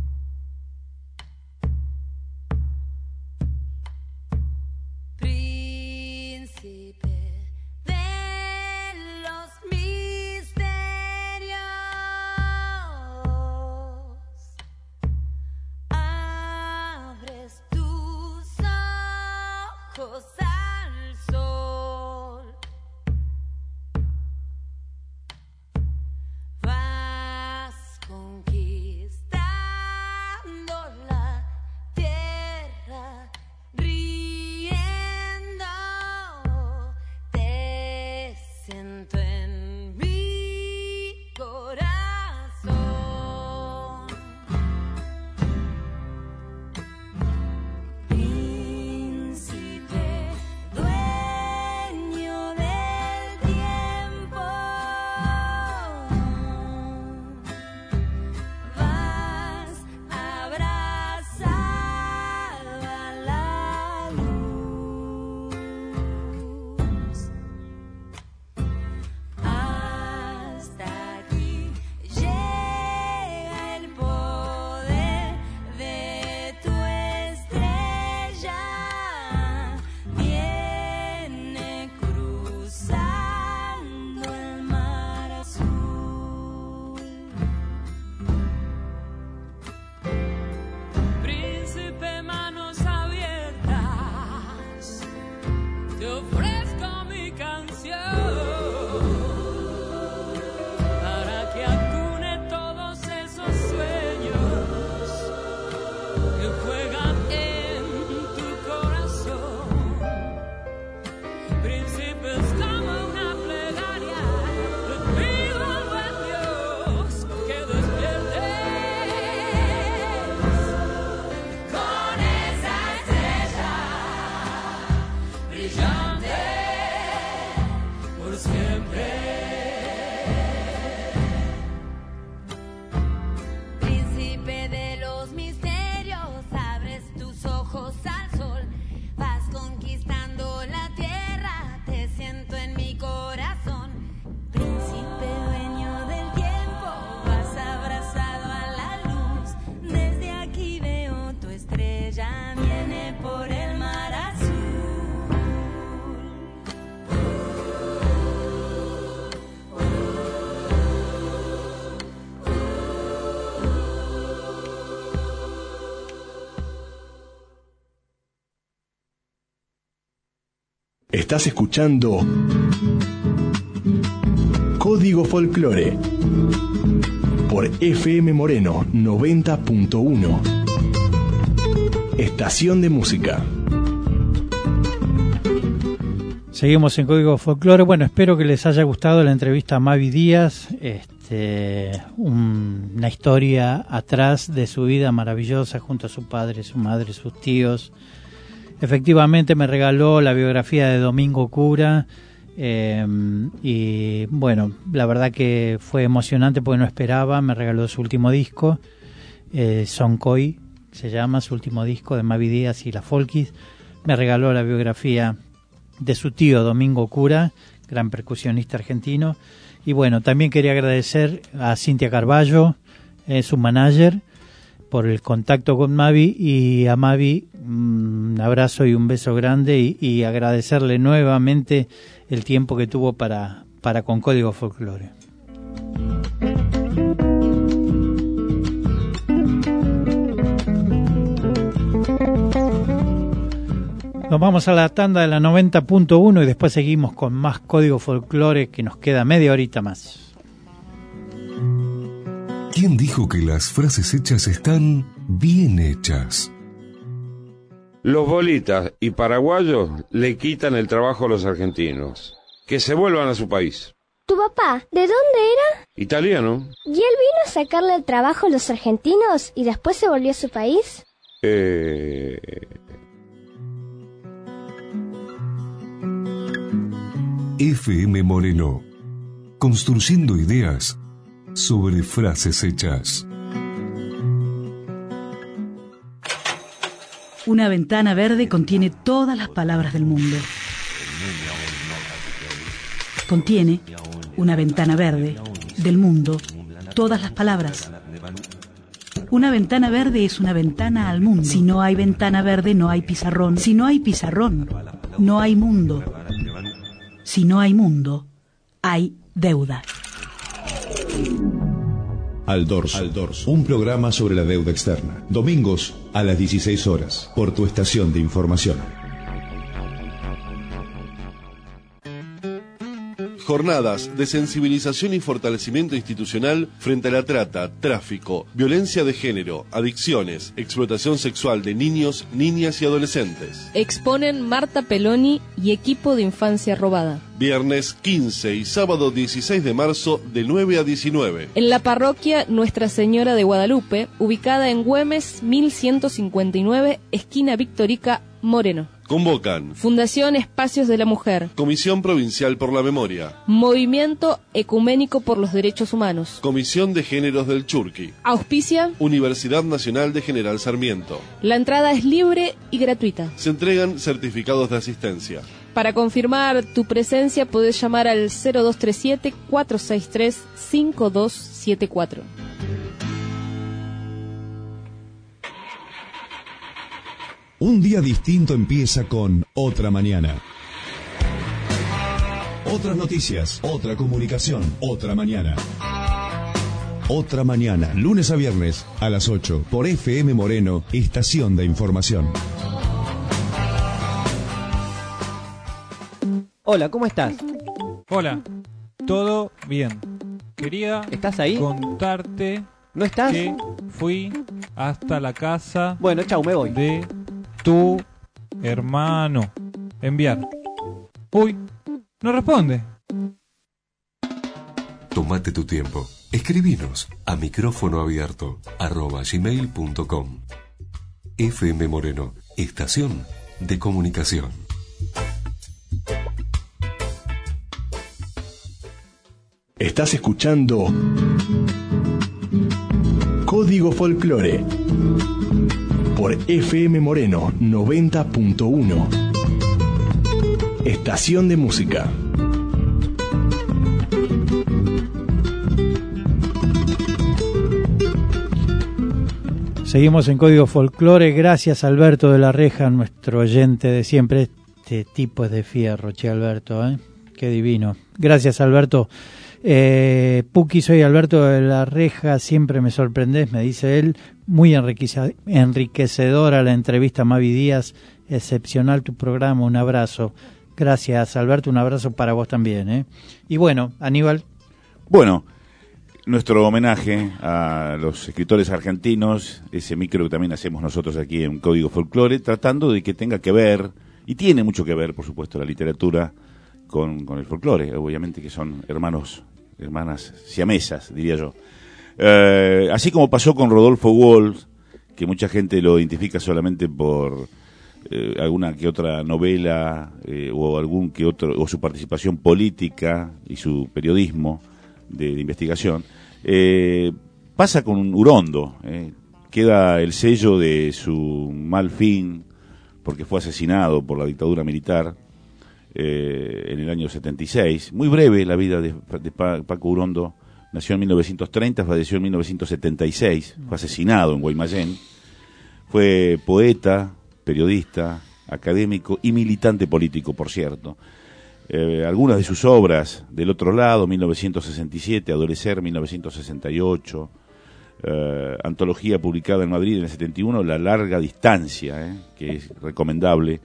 Estás escuchando Código Folclore por F M Moreno noventa punto uno. Estación de música. Seguimos en Código Folclore. Bueno, espero que les haya gustado la entrevista a Mavi Díaz. Este, un, una historia atrás de su vida maravillosa junto a su padre, su madre, sus tíos. Efectivamente me regaló la biografía de Domingo Cura eh, y bueno, la verdad que fue emocionante porque no esperaba. Me regaló su último disco, eh, Soncoy se llama, su último disco de Mavi Díaz y la Folkis. Me regaló la biografía de su tío Domingo Cura, gran percusionista argentino. Y bueno, también quería agradecer a Cintia Carballo, eh, su manager, por el contacto con Mavi, y a Mavi un abrazo y un beso grande y, y agradecerle nuevamente el tiempo que tuvo para, para con Código Folclore. Nos vamos a la tanda de la noventa punto uno y después seguimos con más Código Folclore, que nos queda media horita más. ¿Quién dijo que las frases hechas están bien hechas? Los bolitas y paraguayos le quitan el trabajo a los argentinos. Que se vuelvan a su país. ¿Tu papá, de dónde era? Italiano. ¿Y él vino a sacarle el trabajo a los argentinos y después se volvió a su país? Eh... F M Moreno, construyendo ideas sobre frases hechas. Una ventana verde contiene todas las palabras del mundo. Contiene una ventana verde del mundo, todas las palabras. Una ventana verde es una ventana al mundo. Si no hay ventana verde, no hay pizarrón. Si no hay pizarrón, no hay mundo. Si no hay mundo, hay deuda. Al Dorso, Al Dorso, un programa sobre la deuda externa. Domingos a las dieciséis horas, por tu estación de información. Jornadas de sensibilización y fortalecimiento institucional frente a la trata, tráfico, violencia de género, adicciones, explotación sexual de niños, niñas y adolescentes. Exponen Marta Peloni y equipo de infancia robada. Viernes quince y sábado dieciséis de marzo de nueve a diecinueve. En la parroquia Nuestra Señora de Guadalupe, ubicada en Güemes mil ciento cincuenta y nueve, esquina Victorica, Moreno. Convocan Fundación Espacios de la Mujer, Comisión Provincial por la Memoria, Movimiento Ecuménico por los Derechos Humanos, Comisión de Géneros del Churqui, auspicia Universidad Nacional de General Sarmiento. La entrada es libre y gratuita. Se entregan certificados de asistencia. Para confirmar tu presencia podés llamar al cero dos tres siete, cuatro seis tres, cinco dos siete cuatro. Un día distinto empieza con Otra Mañana. Otras noticias, otra comunicación, otra mañana. Otra Mañana, lunes a viernes a las ocho, por F M Moreno, estación de información. Hola, ¿cómo estás? Hola, todo bien. Quería ¿Estás ahí? contarte ¿No estás? que fui hasta la casa Bueno, chau, me voy. de tu hermano. Enviar. Uy, no responde. Tómate tu tiempo. Escribinos a micrófono abierto arroba gmail punto com. F M Moreno, estación de comunicación. Estás escuchando Código Folclore por F M Moreno noventa punto uno. Estación de música. Seguimos en Código Folclore. Gracias, Alberto de la Reja, nuestro oyente de siempre. Este tipo es de fierro, che, Alberto, ¿eh? Qué divino. Gracias, Alberto. Eh, Puki, soy Alberto de la Reja, siempre me sorprendés, me dice él. Muy enriquecedora la entrevista, Mavi Díaz. Excepcional tu programa, un abrazo. Gracias, Alberto, un abrazo para vos también, ¿eh? Y bueno, Aníbal. Bueno, nuestro homenaje a los escritores argentinos, ese micro que también hacemos nosotros aquí en Código Folclore, tratando de que tenga que ver, y tiene mucho que ver, por supuesto, la literatura con, con el folclore, obviamente que son hermanos, hermanas siamesas, diría yo. Eh, así como pasó con Rodolfo Walsh, que mucha gente lo identifica solamente por eh, alguna que otra novela eh, o algún que otro, o su participación política y su periodismo de, de investigación, eh, pasa con Urondo, eh, queda el sello de su mal fin, porque fue asesinado por la dictadura militar eh, en el año setenta y seis. Muy breve la vida de, de Paco Urondo. Nació en mil novecientos treinta, falleció en mil novecientos setenta y seis, fue asesinado en Guaymallén. Fue poeta, periodista, académico y militante político, por cierto. Eh, algunas de sus obras, Del otro lado, mil novecientos sesenta y siete, Adolecer, mil novecientos sesenta y ocho, eh, antología publicada en Madrid en el setenta y uno, La larga distancia, eh, que es recomendable.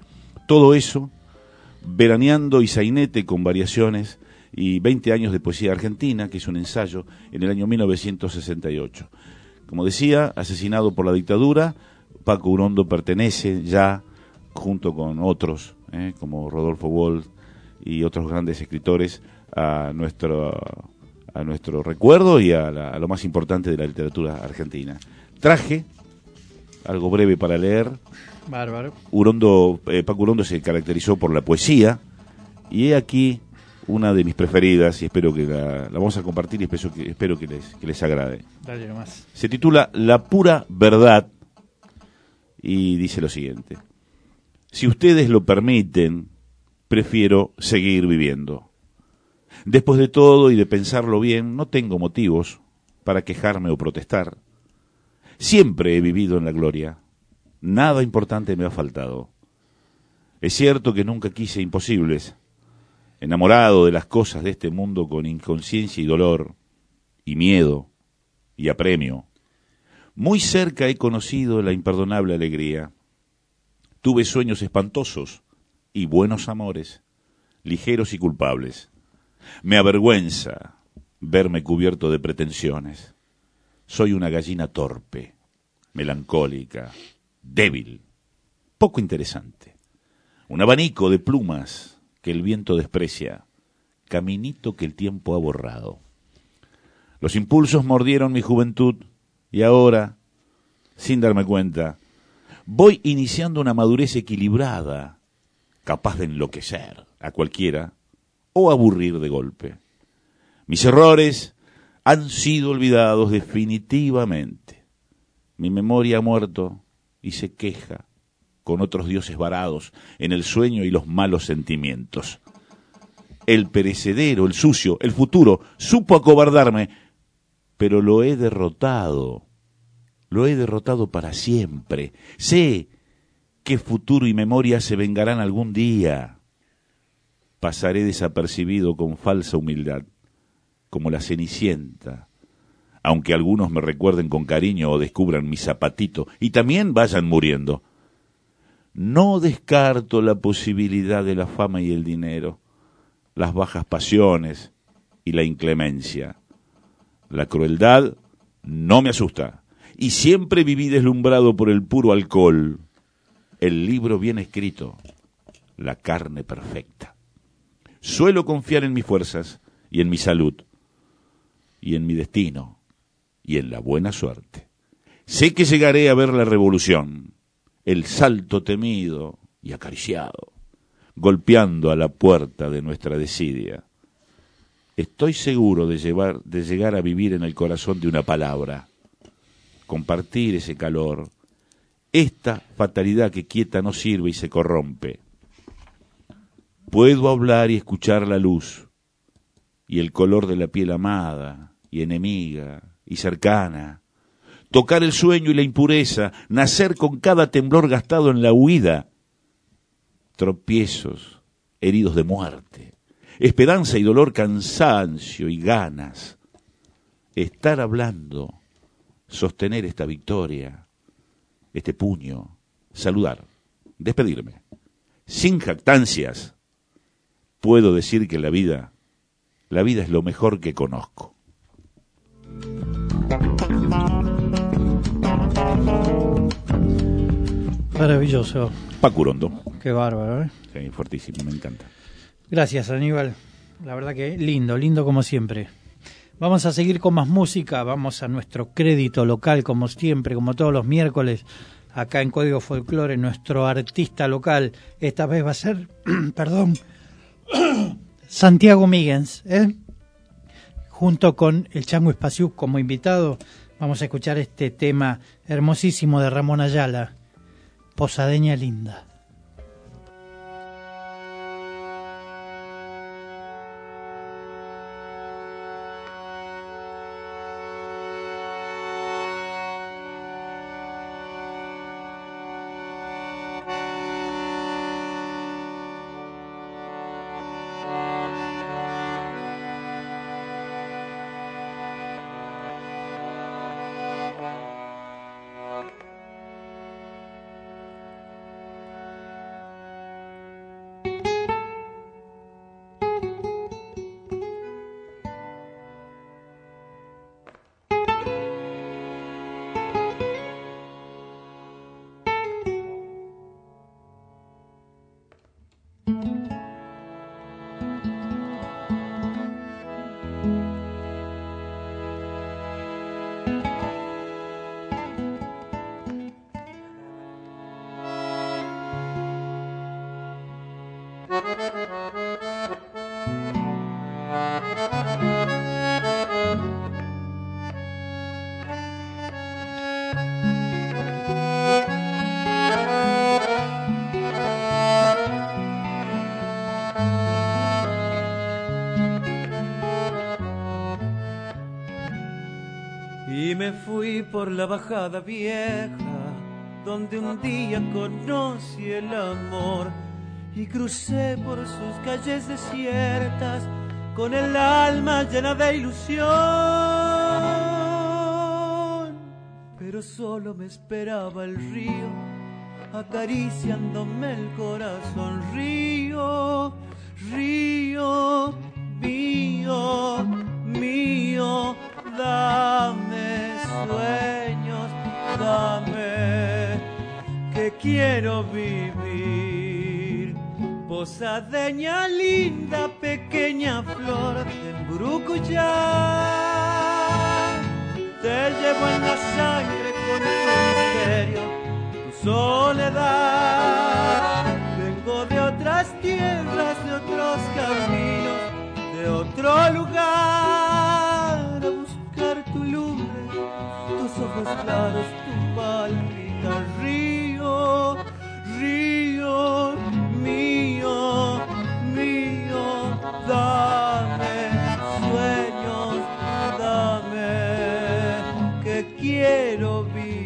todo eso, Veraneando y Sainete con variaciones, y veinte años de poesía argentina, que es un ensayo, en el año mil novecientos sesenta y ocho. Como decía, asesinado por la dictadura, Paco Urondo pertenece ya, junto con otros, eh, como Rodolfo Wolf y otros grandes escritores, a nuestro, a nuestro recuerdo y a, la, a lo más importante de la literatura argentina. Traje algo breve para leer. Bárbaro. Urondo, eh, Paco Urondo se caracterizó por la poesía, y he aquí una de mis preferidas, y espero que la, la vamos a compartir, y espero que, espero que, les, que les agrade. Dale nomás. Se titula La pura verdad, y dice lo siguiente: si ustedes lo permiten, prefiero seguir viviendo. Después de todo y de pensarlo bien, no tengo motivos para quejarme o protestar. Siempre he vivido en la gloria. Nada importante me ha faltado. Es cierto que nunca quise imposibles, enamorado de las cosas de este mundo con inconsciencia y dolor, y miedo, y apremio. Muy cerca he conocido la imperdonable alegría. Tuve sueños espantosos y buenos amores, ligeros y culpables. Me avergüenza verme cubierto de pretensiones. Soy una gallina torpe, melancólica, débil, poco interesante. Un abanico de plumas que el viento desprecia, caminito que el tiempo ha borrado. Los impulsos mordieron mi juventud y ahora, sin darme cuenta, voy iniciando una madurez equilibrada, capaz de enloquecer a cualquiera o aburrir de golpe. Mis errores han sido olvidados definitivamente. Mi memoria ha muerto y se queja con otros dioses varados en el sueño y los malos sentimientos. El perecedero, el sucio, el futuro, supo acobardarme, pero lo he derrotado. Lo he derrotado para siempre. Sé que futuro y memoria se vengarán algún día. Pasaré desapercibido con falsa humildad, como la Cenicienta, aunque algunos me recuerden con cariño o descubran mi zapatito y también vayan muriendo. No descarto la posibilidad de la fama y el dinero, las bajas pasiones y la inclemencia. La crueldad no me asusta, y siempre viví deslumbrado por el puro alcohol, el libro bien escrito, la carne perfecta. Suelo confiar en mis fuerzas y en mi salud, y en mi destino, y en la buena suerte. Sé que llegaré a ver la revolución, el salto temido y acariciado, golpeando a la puerta de nuestra desidia. Estoy seguro de, llevar, de llegar a vivir en el corazón de una palabra, compartir ese calor, esta fatalidad que quieta no sirve y se corrompe. Puedo hablar y escuchar la luz, y el color de la piel amada, y enemiga, y cercana, tocar el sueño y la impureza, nacer con cada temblor gastado en la huida, tropiezos, heridos de muerte, esperanza y dolor, cansancio y ganas, estar hablando, sostener esta victoria, este puño, saludar, despedirme, sin jactancias, puedo decir que la vida, la vida es lo mejor que conozco. Maravilloso. Paco Urondo. Qué bárbaro, ¿eh? Sí, fuertísimo, me encanta. Gracias, Aníbal. La verdad que lindo, lindo como siempre. Vamos a seguir con más música, vamos a nuestro crédito local, como siempre, como todos los miércoles, acá en Código Folclore, nuestro artista local. Esta vez va a ser, perdón, Santiago Míguez, ¿eh? Junto con el Chango Espaciú como invitado, vamos a escuchar este tema hermosísimo de Ramón Ayala, Posadeña Linda. Y me fui por la bajada vieja, donde un día conocí el amor, y crucé por sus calles desiertas, con el alma llena de ilusión. Pero solo me esperaba el río, acariciándome el corazón. Río, río, mío, mío, dame sueños, dame, que quiero vivir. Posadeña linda, pequeña flor de Mburucuyá, te llevo en la sangre con tu misterio, tu soledad. Vengo de otras tierras, de otros caminos, de otro lugar, a buscar tu lumbre, tus ojos claros, tu palpita. Río, río, mío, mío, dame sueños, dame, que quiero vivir.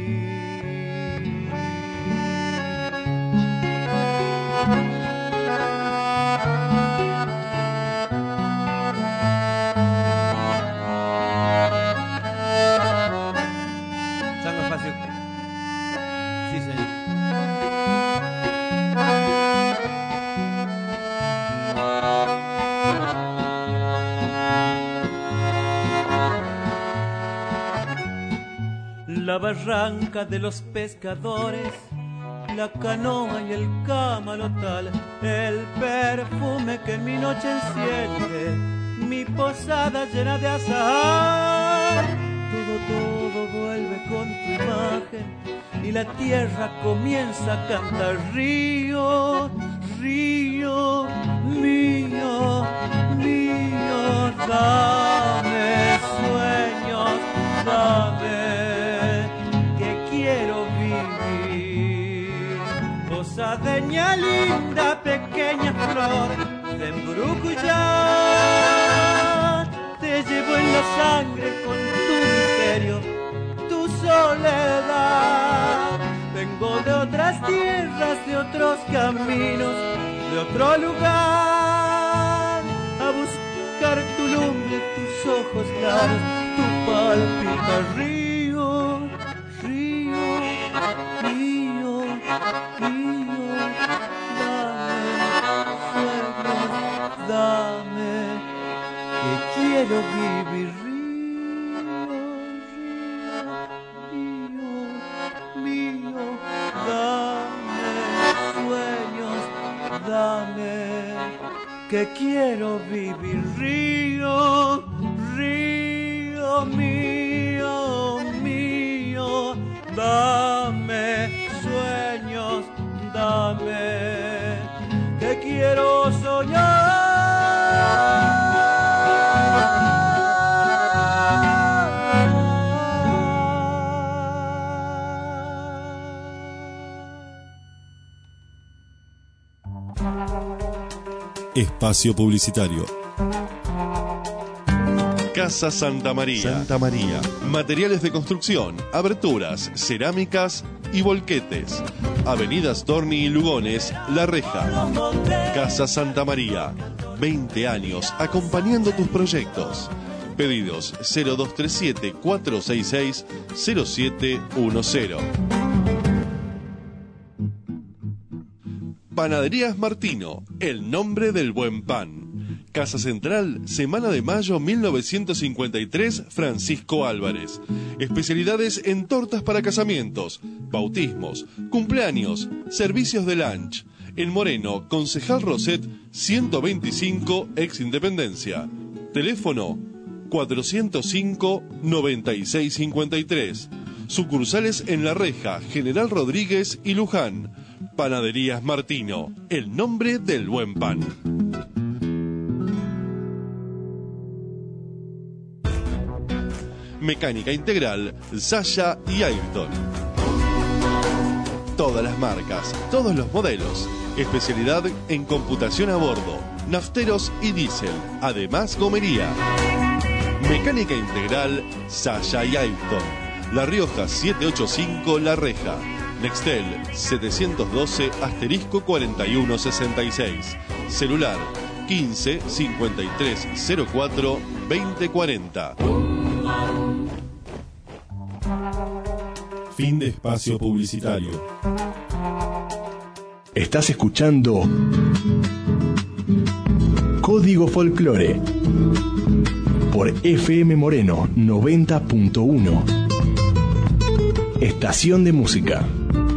Chango espacio. Sí, señor. La barranca de los pescadores, la canoa y el camalotal, el perfume que en mi noche enciende, mi posada llena de azahar. Todo, todo vuelve con tu imagen y la tierra comienza a cantar. Río, río, mío, mío, dame sueños, dame, quiero vivir. Posadeña linda, pequeña flor de Mburucuyá, te llevo en la sangre con tu misterio, tu soledad. Vengo de otras tierras, de otros caminos, de otro lugar, a buscar tu lumbre, tus ojos claros, tu palpita. Río, río, río, río, dame sueños, dame, que quiero vivir. Río, río, mío, dame sueños, dame, que quiero vivir. Río, río, mío, mío, dame sueños, dame, que quiero soñar. Espacio publicitario. Casa Santa María. Santa María. Materiales de construcción, aberturas, cerámicas y volquetes. Avenida Storni y Lugones, La Reja. Casa Santa María. veinte años acompañando tus proyectos. Pedidos cero dos tres siete, cuatro seis seis, cero siete uno cero. Panaderías Martino, el nombre del buen pan. Casa Central, Semana de Mayo mil novecientos cincuenta y tres, Francisco Álvarez. Especialidades en tortas para casamientos, bautismos, cumpleaños, servicios de lunch. En Moreno, Concejal Roset, ciento veinticinco, ex Independencia. Teléfono cuatrocientos cinco, noventa y seis cincuenta y tres. Sucursales en La Reja, General Rodríguez y Luján. Panaderías Martino, el nombre del buen pan. Mecánica integral, Sasha y Ayrton. Todas las marcas, todos los modelos. Especialidad en computación a bordo, nafteros y diésel. Además, gomería. Mecánica integral, Sasha y Ayrton. La Rioja setecientos ochenta y cinco La Reja. Nextel setecientos doce asterisco cuarenta y uno sesenta y seis. Celular quince cincuenta y tres cero cuatro veinte cuarenta. Fin de espacio publicitario. Estás escuchando Código Folclore por F M Moreno noventa punto uno. Estación de música.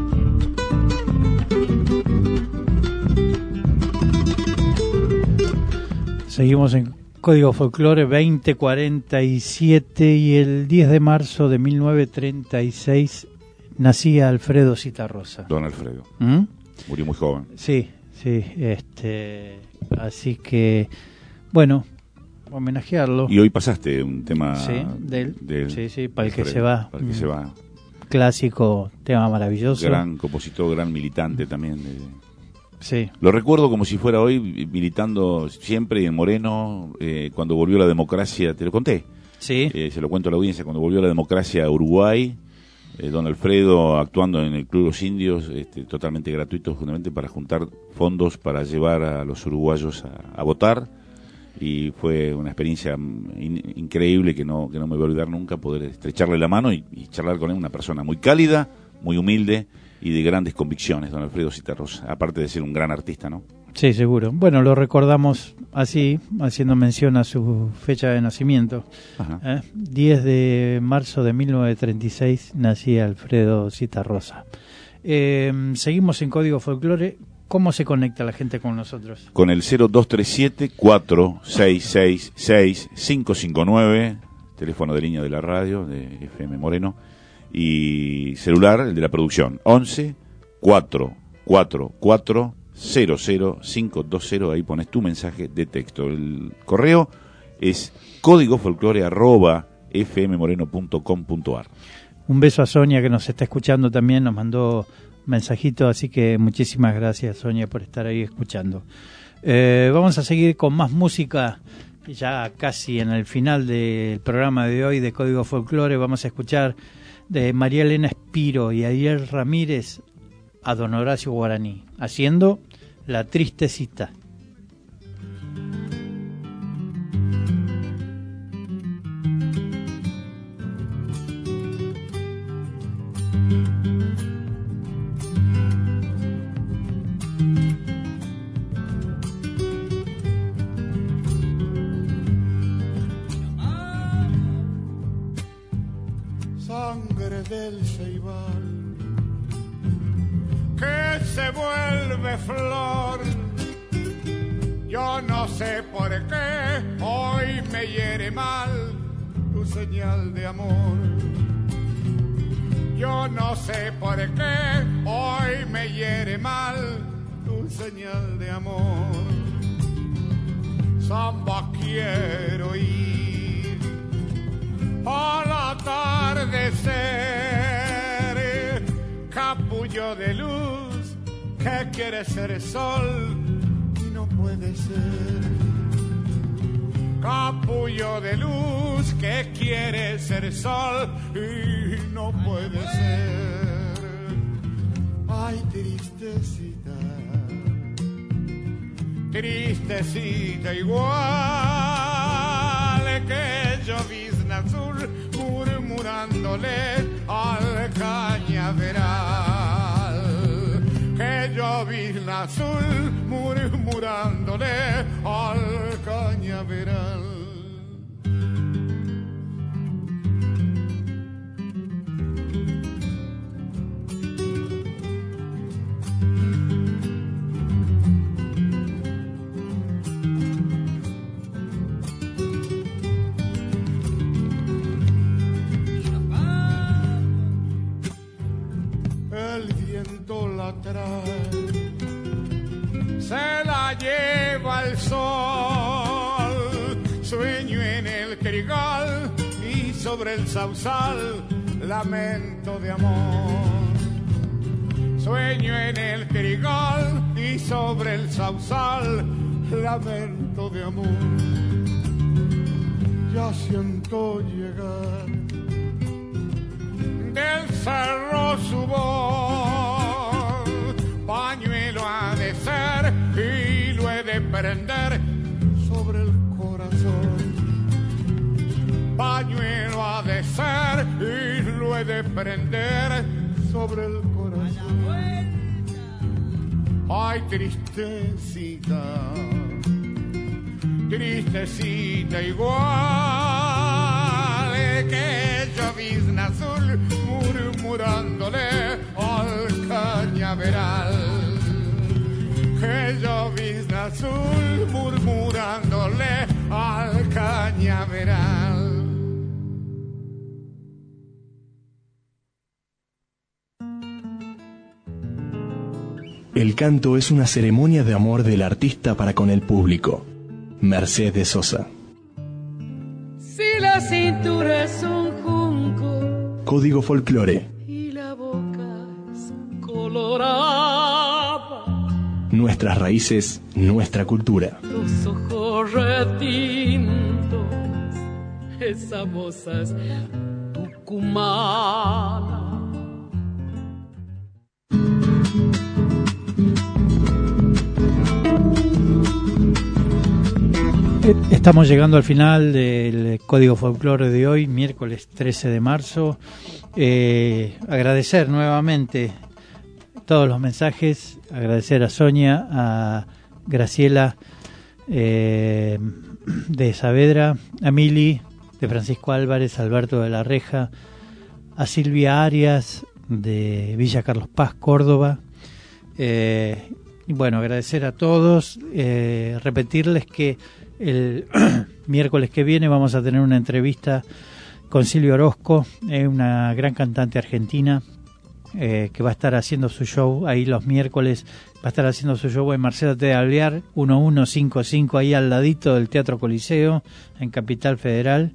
Seguimos en Código Folclore veinte cuarenta y siete y el diez de marzo de mil novecientos treinta y seis nacía Alfredo Citarrosa. Don Alfredo. ¿Mm? Murió muy joven. Sí, sí, este, así que, bueno, homenajearlo. Y hoy pasaste un tema sí, del, del sí, sí, para el que Alfredo, se va. Para el que mm, se va. Clásico, tema maravilloso. Gran compositor, gran militante también. De... Sí. Lo recuerdo como si fuera hoy, militando siempre en Moreno, eh, cuando volvió la democracia, te lo conté. Sí. Eh, se lo cuento a la audiencia, cuando volvió la democracia a Uruguay, eh, don Alfredo actuando en el Club Los Indios, este, totalmente gratuito, justamente para juntar fondos para llevar a los uruguayos a, a votar. Y fue una experiencia in, increíble que no, que no me voy a olvidar nunca, poder estrecharle la mano y, y charlar con él, una persona muy cálida, muy humilde y de grandes convicciones, don Alfredo Citarrosa, aparte de ser un gran artista, ¿no? Sí, seguro. Bueno, lo recordamos así, haciendo mención a su fecha de nacimiento. ¿Eh? diez de marzo de mil novecientos treinta y seis nacía Alfredo Citarrosa. Eh, seguimos en Código Folclore. ¿Cómo se conecta la gente con nosotros? Con el cero dos tres siete cuatro seis seis seis cinco cinco nueve, teléfono de línea de la radio de F M Moreno, y celular, el de la producción, once cuatro cuatro cuatro cero cero cinco dos cero. Ahí pones tu mensaje de texto. El correo es códigofolclore arroba fmmoreno punto com punto ar. Un beso a Sonia, que nos está escuchando también, nos mandó mensajito, así que muchísimas gracias, Sonia, por estar ahí escuchando. Eh, vamos a seguir con más música, ya casi en el final del programa de hoy de Código Folclore. Vamos a escuchar de María Elena Espiro y Ariel Ramírez a don Horacio Guaraní, haciendo La Tristecita. Sangre del ceibal que se vuelve flor. Yo no sé por qué hoy me hiere mal tu señal de amor. Yo no sé por qué hoy me hiere mal tu señal de amor. Samba quiero ir al atardecer, capullo de luz que quiere ser sol y no puede ser. Capullo de luz que quiere ser sol y no puede ser. Ay, tristecita, tristecita igual que llovizna azul murmurándole al cañaveral. Que llovizna azul murmurándole al cañaveral. atrás. Se la lleva el sol, sueño en el crigal y sobre el sausal lamento de amor. Sueño en el crigal y sobre el sausal lamento de amor. Ya siento llegar del cerro su voz, pañuelo ha de ser y lo he de prender sobre el corazón. Pañuelo ha de ser y lo he de prender sobre el corazón. Ay, tristecita, tristecita igual que llovizna azul murmurándole al cañaveral. Que llovizna azul murmurándole al cañaveral. El canto es una ceremonia de amor del artista para con el público. Mercedes Sosa. Si la cintura es un junco Código Folclore. y la boca es colorada, Nuestras raíces, nuestra cultura. los ojos retintos, esa moza es tucumana. Estamos llegando al final del Código Folclore de hoy, miércoles trece de marzo. Eh, agradecer nuevamente todos los mensajes, agradecer a Sonia, a Graciela eh, de Saavedra, a Mili de Francisco Álvarez, a Alberto de la Reja, a Silvia Arias de Villa Carlos Paz, Córdoba. Eh, y bueno, agradecer a todos, eh, repetirles que el miércoles que viene vamos a tener una entrevista con Silvia Orozco, eh, una gran cantante argentina eh, que va a estar haciendo su show ahí los miércoles, va a estar haciendo su show en Marcelo T. de Alvear, mil ciento cincuenta y cinco, ahí al ladito del Teatro Coliseo, en Capital Federal,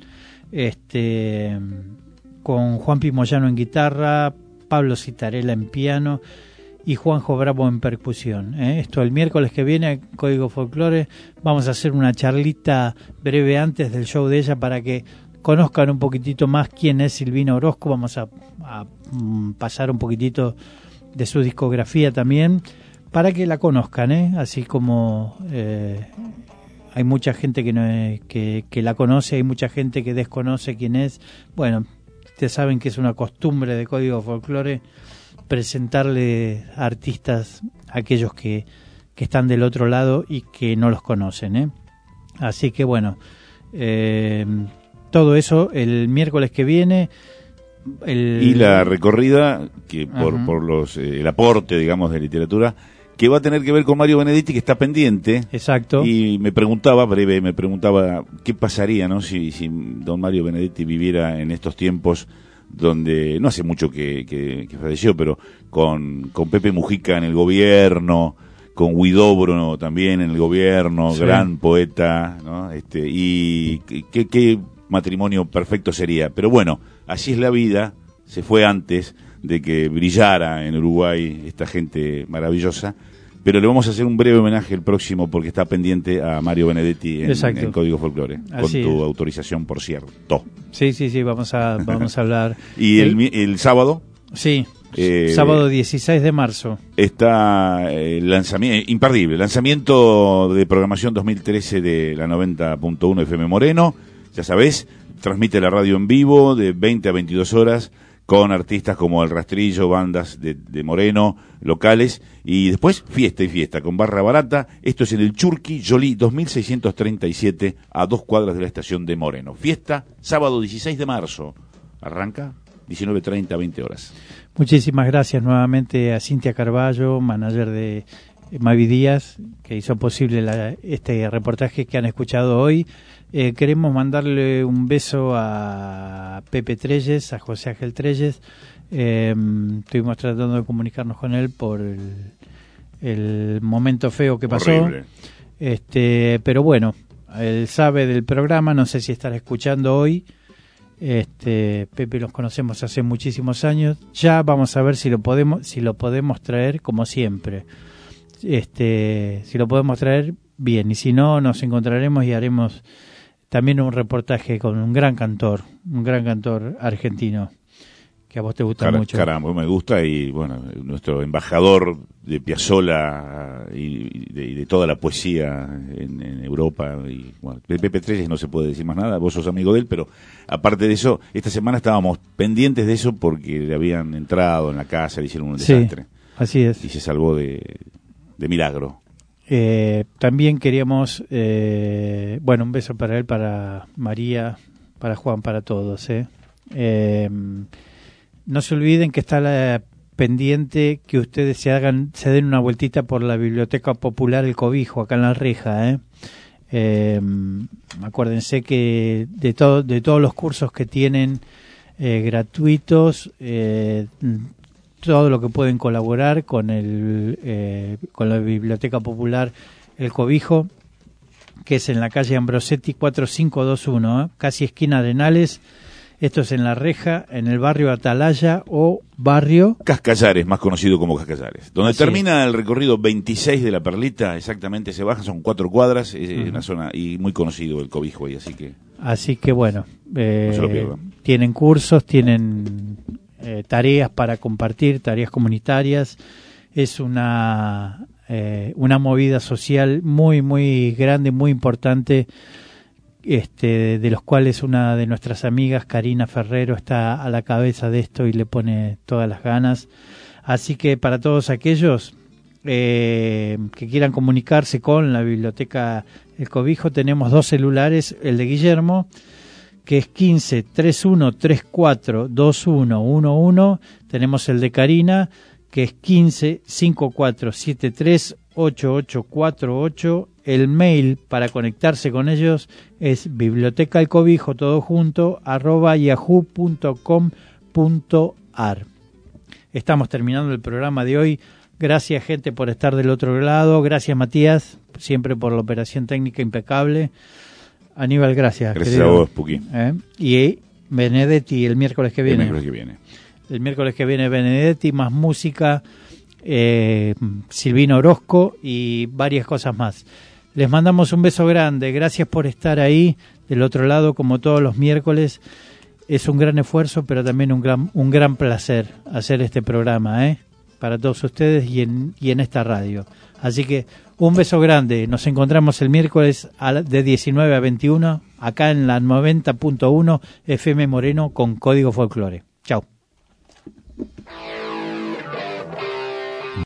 este, con Juan Pimoyano en guitarra, Pablo Citarella en piano y Juanjo Bravo en percusión. ¿eh? Esto el miércoles que viene, Código Folclore, vamos a hacer una charlita breve antes del show de ella para que conozcan un poquitito más quién es Silvina Orozco. Vamos a, a um, pasar un poquitito de su discografía también para que la conozcan, ¿eh? Así como eh, hay mucha gente que, no, que, que la conoce, hay mucha gente que desconoce quién es. Bueno, ustedes saben que es una costumbre de Código Folclore presentarle a artistas a aquellos que, que están del otro lado y que no los conocen, ¿eh? Así que bueno, eh, todo eso el miércoles que viene. El... Y la recorrida, que por, por los eh, el aporte, digamos, de literatura, que va a tener que ver con Mario Benedetti, que está pendiente. Exacto. Y me preguntaba, breve, me preguntaba qué pasaría, ¿no? Si, si don Mario Benedetti viviera en estos tiempos donde no hace mucho que, que, que falleció, pero con, con Pepe Mujica en el gobierno, con Huidobro también en el gobierno, sí. Gran poeta, ¿no? Este, y qué, qué matrimonio perfecto sería. Pero bueno, así es la vida, se fue antes de que brillara en Uruguay esta gente maravillosa. Pero le vamos a hacer un breve homenaje el próximo porque está pendiente a Mario Benedetti en, en Código Folclore, Así con tu es. autorización, por cierto. Sí, sí, sí, vamos a vamos a hablar. ¿Y el, el, el sábado? Sí, eh, sábado dieciséis de marzo. Está el lanzamiento, imperdible, lanzamiento de programación dos mil trece de la noventa punto uno F M Moreno. Ya sabés, transmite la radio en vivo de veinte a veintidós horas. Con artistas como El Rastrillo, bandas de, de Moreno, locales, y después fiesta y fiesta, con barra barata. Esto es en el Churqui, Jolí, dos mil seiscientos treinta y siete, a dos cuadras de la estación de Moreno. Fiesta, sábado dieciséis de marzo. Arranca diecinueve treinta, veinte horas. Muchísimas gracias nuevamente a Cintia Carballo, manager de Mavi Díaz, que hizo posible la, este reportaje que han escuchado hoy. Eh, queremos mandarle un beso a Pepe Trelles, a José Ángel Trelles, Eh, estuvimos tratando de comunicarnos con él por el, el momento feo que pasó. Horrible. Este, pero bueno, él sabe del programa, no sé si estará escuchando hoy. Este, Pepe los conocemos hace muchísimos años. Ya vamos a ver si lo podemos, si lo podemos traer como siempre. Este, si lo podemos traer bien, y si no, nos encontraremos y haremos también un reportaje con un gran cantor, un gran cantor argentino que a vos te gusta Car- mucho. Caramba, me gusta, y bueno, nuestro embajador de Piazzolla y, y, de, y de toda la poesía en, en Europa. Y bueno, de Pepe Trelles no se puede decir más nada, vos sos amigo de él, pero aparte de eso, esta semana estábamos pendientes de eso porque le habían entrado en la casa, le hicieron un desastre. Sí, así es. Y se salvó de, de milagro. Eh, también queríamos, eh, bueno, un beso para él, para María, para Juan, para todos. ¿eh? Eh, no se olviden que está la pendiente que ustedes se hagan, se den una vueltita por la Biblioteca Popular El Cobijo, acá en La Reja. ¿eh? Eh, acuérdense que de, todo, de todos los cursos que tienen eh, gratuitos, eh, todo lo que pueden colaborar con el eh, con la Biblioteca Popular El Cobijo, que es en la calle Ambrosetti cuatro cinco dos uno, ¿eh? Casi esquina Arenales. Esto es en La Reja, en el barrio Atalaya o barrio Cascallares, más conocido como Cascallares, donde Así termina el recorrido veintiséis de la Perlita, exactamente se baja, son cuatro cuadras, es Uh-huh. una zona y muy conocido el Cobijo ahí, así que Así que bueno, eh, no se lo pierdan. tienen cursos, tienen eh, tareas para compartir, tareas comunitarias. Es una eh, una movida social muy muy grande, muy importante, este, de los cuales una de nuestras amigas, Karina Ferrero, está a la cabeza de esto y le pone todas las ganas. Así que para todos aquellos eh, que quieran comunicarse con la Biblioteca El Cobijo, tenemos dos celulares, el de Guillermo, que es quince, treinta y uno, treinta y cuatro, veintiuno, once. Tenemos el de Karina, que es quince, cincuenta y cuatro, setenta y tres, ochenta y ocho cuarenta y ocho. El mail para conectarse con ellos es biblioteca el cobijo, todo junto, arroba yahoo punto com punto ar. Estamos terminando el programa de hoy. Gracias, gente, por estar del otro lado. Gracias, Matías, siempre por la operación técnica impecable. Aníbal, gracias. Gracias querido. a vos, Puki. ¿Eh? Y Benedetti el miércoles que viene. El miércoles que viene. El miércoles que viene Benedetti, más música, eh, Silvino Orozco y varias cosas más. Les mandamos un beso grande. Gracias por estar ahí del otro lado, como todos los miércoles. Es un gran esfuerzo, pero también un gran, un gran placer hacer este programa, ¿eh? Para todos ustedes y en, y en esta radio. Así que un beso grande. Nos encontramos el miércoles a la, de diecinueve a veintiuno, acá en la noventa punto uno F M Moreno con Código Folclore. Chao.